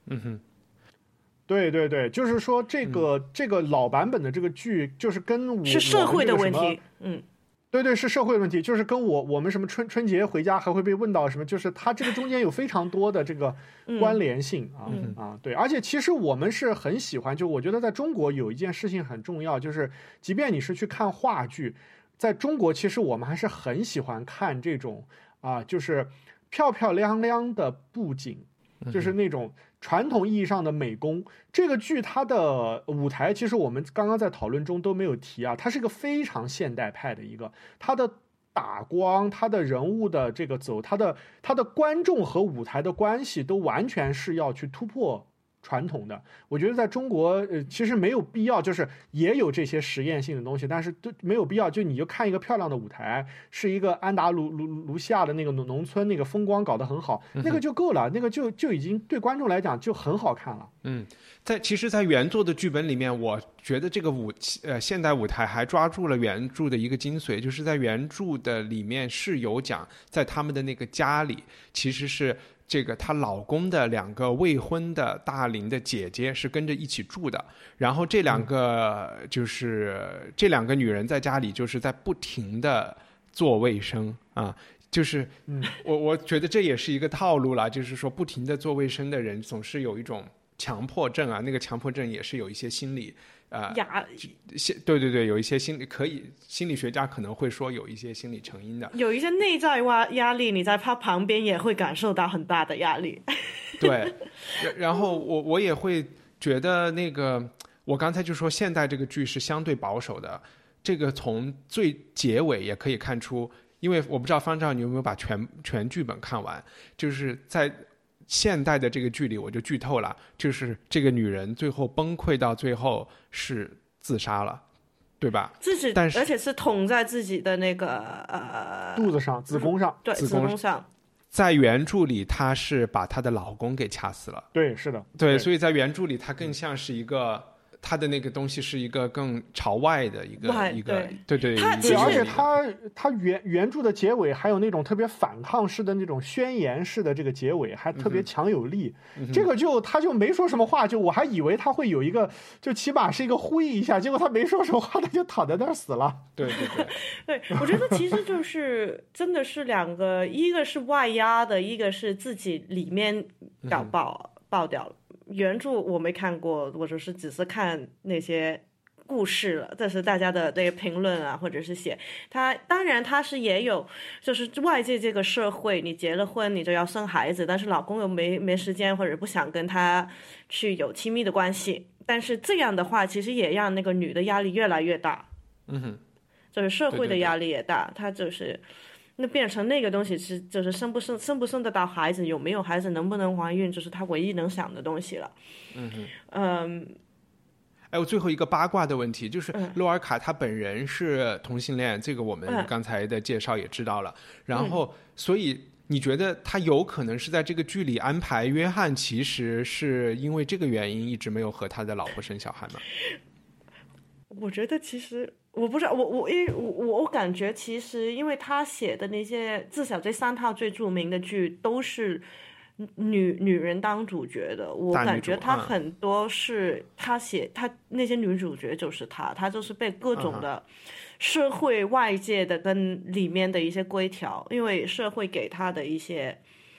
对对对，就是说这个老版本的这个剧就是跟我是社会的问题。 对，是社会问题，就是跟我们什么春节回家还会被问到什么，就是它这个中间有非常多的这个关联性对，而且其实我们是很喜欢，就我觉得在中国有一件事情很重要，就是即便你是去看话剧，在中国其实我们还是很喜欢看这种就是漂漂亮亮的布景，就是那种传统意义上的美工。这个剧它的舞台其实我们刚刚在讨论中都没有提它是一个非常现代派的一个，它的打光，它的人物的这个走，它的观众和舞台的关系都完全是要去突破传统的。我觉得在中国其实没有必要，就是也有这些实验性的东西，但是都没有必要，就你就看一个漂亮的舞台，是一个安达卢西亚的那个农村，那个风光搞得很好，那个就够了，那个就已经对观众来讲就很好看了。 其实在原作的剧本里面，我觉得这个现代舞台还抓住了原著的一个精髓，就是在原著的里面是有讲，在他们的那个家里其实是这个她老公的2个未婚的大龄的姐姐是跟着一起住的，然后这2个这2个女人在家里就是在不停的做卫生就是我觉得这也是一个套路了，就是说不停的做卫生的人总是有一种强迫症那个强迫症也是有一些心理对，有一些心理学家可能会说有一些心理成因的， 有一些内在压力，你在他旁边也会感受到很大的压力。 对，然后我也会觉得那个，我刚才就说现代这个剧是相对保守的，这个从最结尾也可以看出，因为我不知道方丈你有没有把全剧本看完，就是在现代的这个剧里我就剧透了，就是这个女人最后崩溃到最后是自杀了，对吧？而且是捅在自己的那个肚子上，子宫上。 对，子宫上。 在原著里她是把她的老公给掐死了。 对，是的。 对，所以在原著里她更像是一个他的那个东西是一个更朝外的一个对， 而且他原著的结尾还有那种特别反抗式的那种宣言式的这个结尾，还特别强有力。这个他就没说什么话，就我还以为他会有一个，就起码是一个呼应一下，结果他没说什么话，他就躺在那儿死了。 对， 我觉得其实就是真的是2个，一个是外压的，一个是自己里面搞爆掉了。原著我没看过，我就是只是看那些故事了，这是大家的那个评论或者是写他，当然他是也有，就是外界这个社会，你结了婚你就要生孩子，但是老公又没时间或者不想跟他去有亲密的关系，但是这样的话其实也让那个女的压力越来越大，就是社会的压力也大，他就是那变成那个东西是就是生不生得到孩子，有没有孩子，能不能怀孕，就是他唯一能想的东西了。 我最后一个八卦的问题就是，洛尔卡他本人是同性恋，这个我们刚才的介绍也知道了。然后，所以你觉得他有可能是在这个剧里安排约翰，其实是因为这个原因一直没有和他的老婆生小孩吗？ 我觉得其实我不知道，我感觉其实因为他写的那些，至少这3套最著名的剧都是女人当主角的，我感觉他很多是他写他那些女主角就是他就是被各种的社会外界的跟里面的一些规条，因为社会给他的一些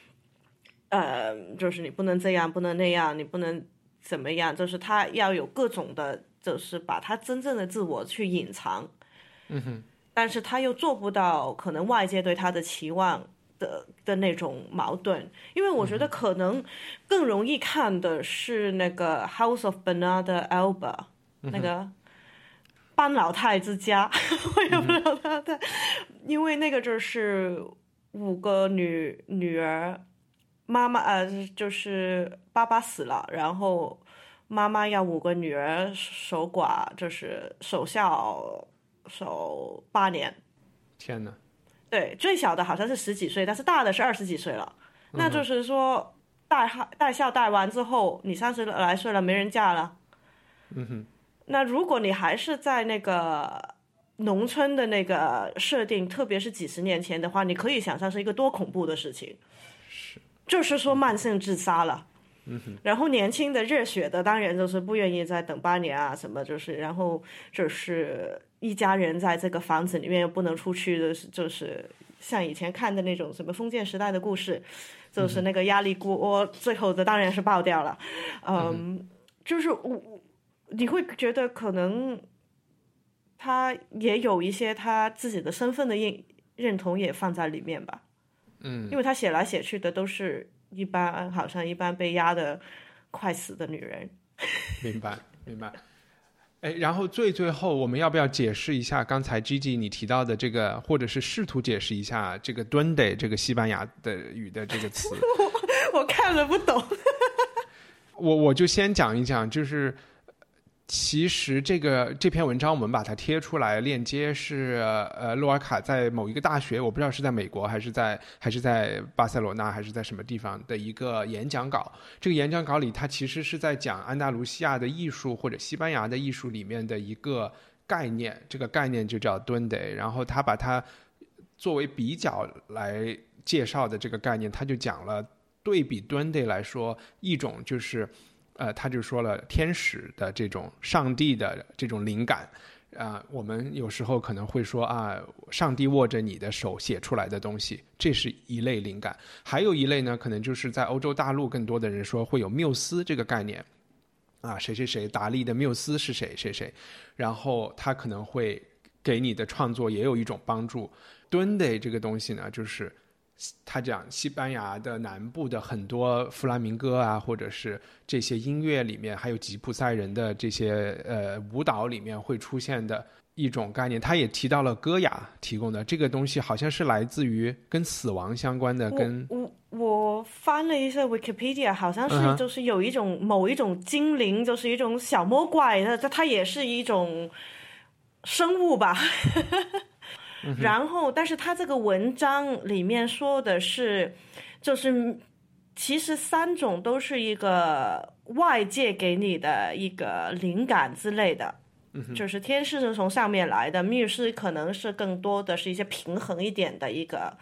就是你不能这样不能那样，你不能怎么样，就是他要有各种的，就是把他真正的自我去隐藏，但是他又做不到可能外界对他的期望的那种矛盾，因为我觉得可能更容易看的是那个 House of Bernarda Alba，那个班老太之家，我也不知道他因为那个就是5个女儿，妈妈就是爸爸死了，然后妈妈要5个女儿守寡，就是守孝守8年。 天哪！ 对，最小的好像是10几岁，但是大的是20几岁了。那就是说，带孝带完之后，你30来岁了，没人嫁了。那如果你还是在那个农村的那个设定，特别是几十年前的话，你可以想象是一个多恐怖的事情。就是说慢性自杀了。然后年轻的热血的当然就是不愿意再等8年什么，就是然后就是一家人在这个房子里面又不能出去的，就是像以前看的那种什么封建时代的故事，就是那个压力锅最后的当然是爆掉了。就是你会觉得可能他也有一些他自己的身份的认同也放在里面吧。因为他写来写去的都是好像一般被压得快死的女人。 明白。然后最后我们要不要解释一下刚才 Gigi 你提到的这个，或者是试图解释一下这个 duende 这个西班牙的语的这个词？ 我看了不懂。 我就先讲一讲，就是其实这篇文章我们把它贴出来，链接是洛尔卡在某一个大学，我不知道是在美国还是在巴塞罗那还是在什么地方的一个演讲稿。这个演讲稿里，它其实是在讲安达卢西亚的艺术或者西班牙的艺术里面的一个概念，这个概念就叫 duende。然后他把它作为比较来介绍的这个概念，他就讲了对比 duende 来说，一种就是他就说了天使的这种上帝的这种灵感。我们有时候可能会说上帝握着你的手写出来的东西，这是一类灵感。还有一类呢，可能就是在欧洲大陆更多的人说会有缪斯这个概念。谁谁谁，达利的缪斯是谁谁谁，然后他可能会给你的创作也有一种帮助。duende 这个东西呢，就是他讲西班牙的南部的很多弗拉明戈或者是这些音乐里面，还有吉普赛人的这些舞蹈里面会出现的一种概念。他也提到了歌雅提供的这个东西，好像是来自于跟死亡相关的。 我翻了一下 Wikipedia， 好像是就是有某一种精灵，就是一种小魔怪，它也是一种生物吧。然后但是他这个文章里面说的是，就是其实3种都是一个外界给你的一个灵感之类的。就是天使是从上面来的，缪斯可能是更多的是一些平衡一点的一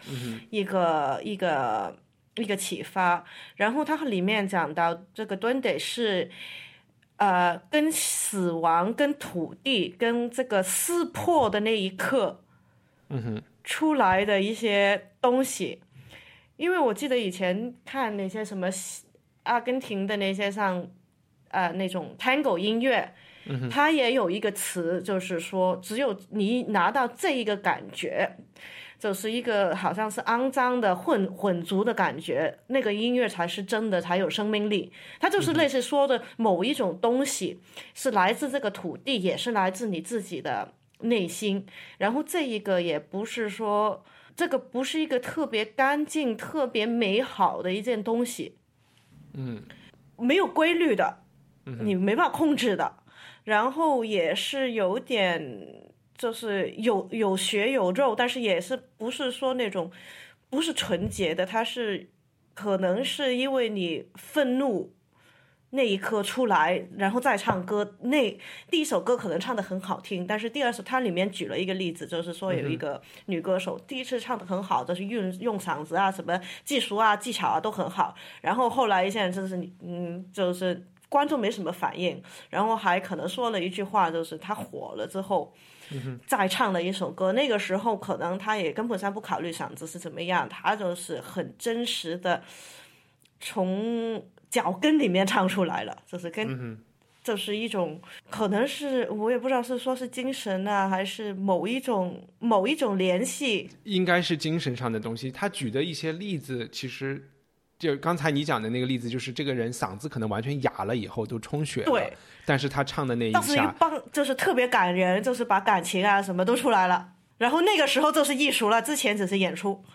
个启发。然后他里面讲到这个 duende 是跟死亡跟土地跟这个撕破的那一刻出来的一些东西。因为我记得以前看那些什么阿根廷的那些像那种 Tango 音乐，它也有一个词，就是说只有你拿到这一个感觉，就是一个好像是肮脏的混族的感觉，那个音乐才是真的，才有生命力。它就是类似说的某一种东西是来自这个土地，也是来自你自己的内心。然后这一个也不是说，这个不是一个特别干净特别美好的一件东西，没有规律的，你没办法控制的。然后也是有点就是有血有肉，但是也是不是说那种不是纯洁的，它是可能是因为你愤怒那一刻出来，然后再唱歌。第一首歌可能唱得很好听，但是第二首它里面举了一个例子，就是说有一个女歌手第一次唱得很好，就是用嗓子什么技术技巧都很好，然后后来现在就是就是观众没什么反应，然后还可能说了一句话，就是她火了之后再唱了一首歌，那个时候可能她也根本上不考虑嗓子是怎么样，她就是很真实的从脚跟里面唱出来了，就是就是一种可能是我也不知道是说是精神还是某一种联系， 应该是精神上的东西。他举的一些例子其实就刚才你讲的那个例子，就是这个人嗓子可能完全哑了以后都充血了，对，但是他唱的那一下就是特别感人，就是把感情什么都出来了，然后那个时候就是艺术了，之前只是演出。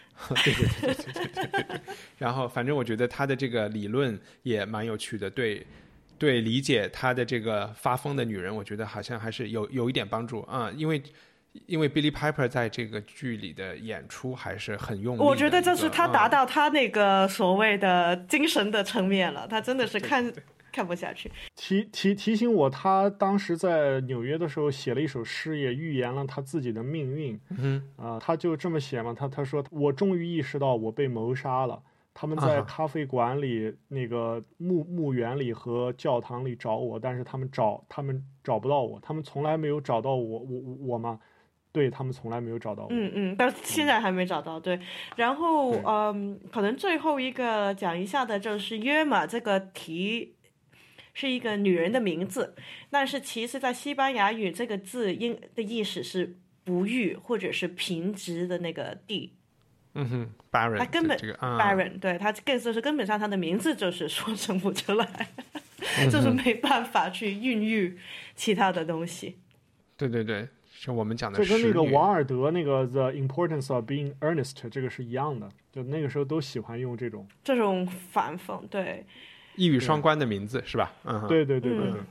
对。然后反正我觉得他的这个理论也蛮有趣的，对理解他的这个发疯的女人，我觉得好像还是有一点帮助因为 Billie Piper 在这个剧里的演出还是很用力的， 我觉得就是他达到他那个所谓的精神的层面了，他真的是看不下去。 提醒我，他当时在纽约的时候写了一首诗，也预言了他自己的命运。他就这么写嘛，他说我终于意识到我被谋杀了，他们在咖啡馆里那个墓园里和教堂里找我，但是他们找找不到我，他们从来没有找到我吗？对，他们从来没有找到我。 但现在还没找到。对，然后可能最后一个讲一下的就是约玛这个题是一个女人的名字，但是其实在西班牙语这个字的意思是不育或者是贫瘠的那个地。 barren， 他根本这个 barren，对，他就是根本上他的名字就是说生不出来，就是没办法去孕育其他的东西。 对对对，是我们讲的这跟那个使女王尔德那个 The Importance of Being Earnest 这个是一样的，就那个时候都喜欢用这种反讽，对， 一语双关的名字是吧？ 对对对对。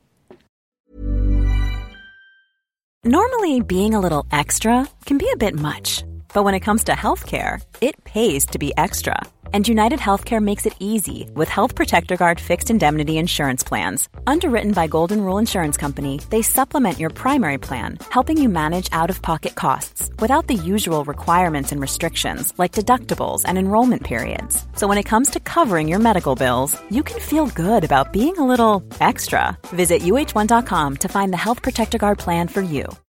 Normally, being a little extra can be a bit much, but when it comes to healthcare, it pays to be extra. And United Healthcare makes it easy with Health Protector Guard fixed indemnity insurance plans. Underwritten by Golden Rule Insurance Company, they supplement your primary plan, helping you manage out-of-pocket costs without the usual requirements and restrictions like deductibles and enrollment periods. So when it comes to covering your medical bills, you can feel good about being a little extra. Visit uh1.com to find the Health Protector Guard plan for you.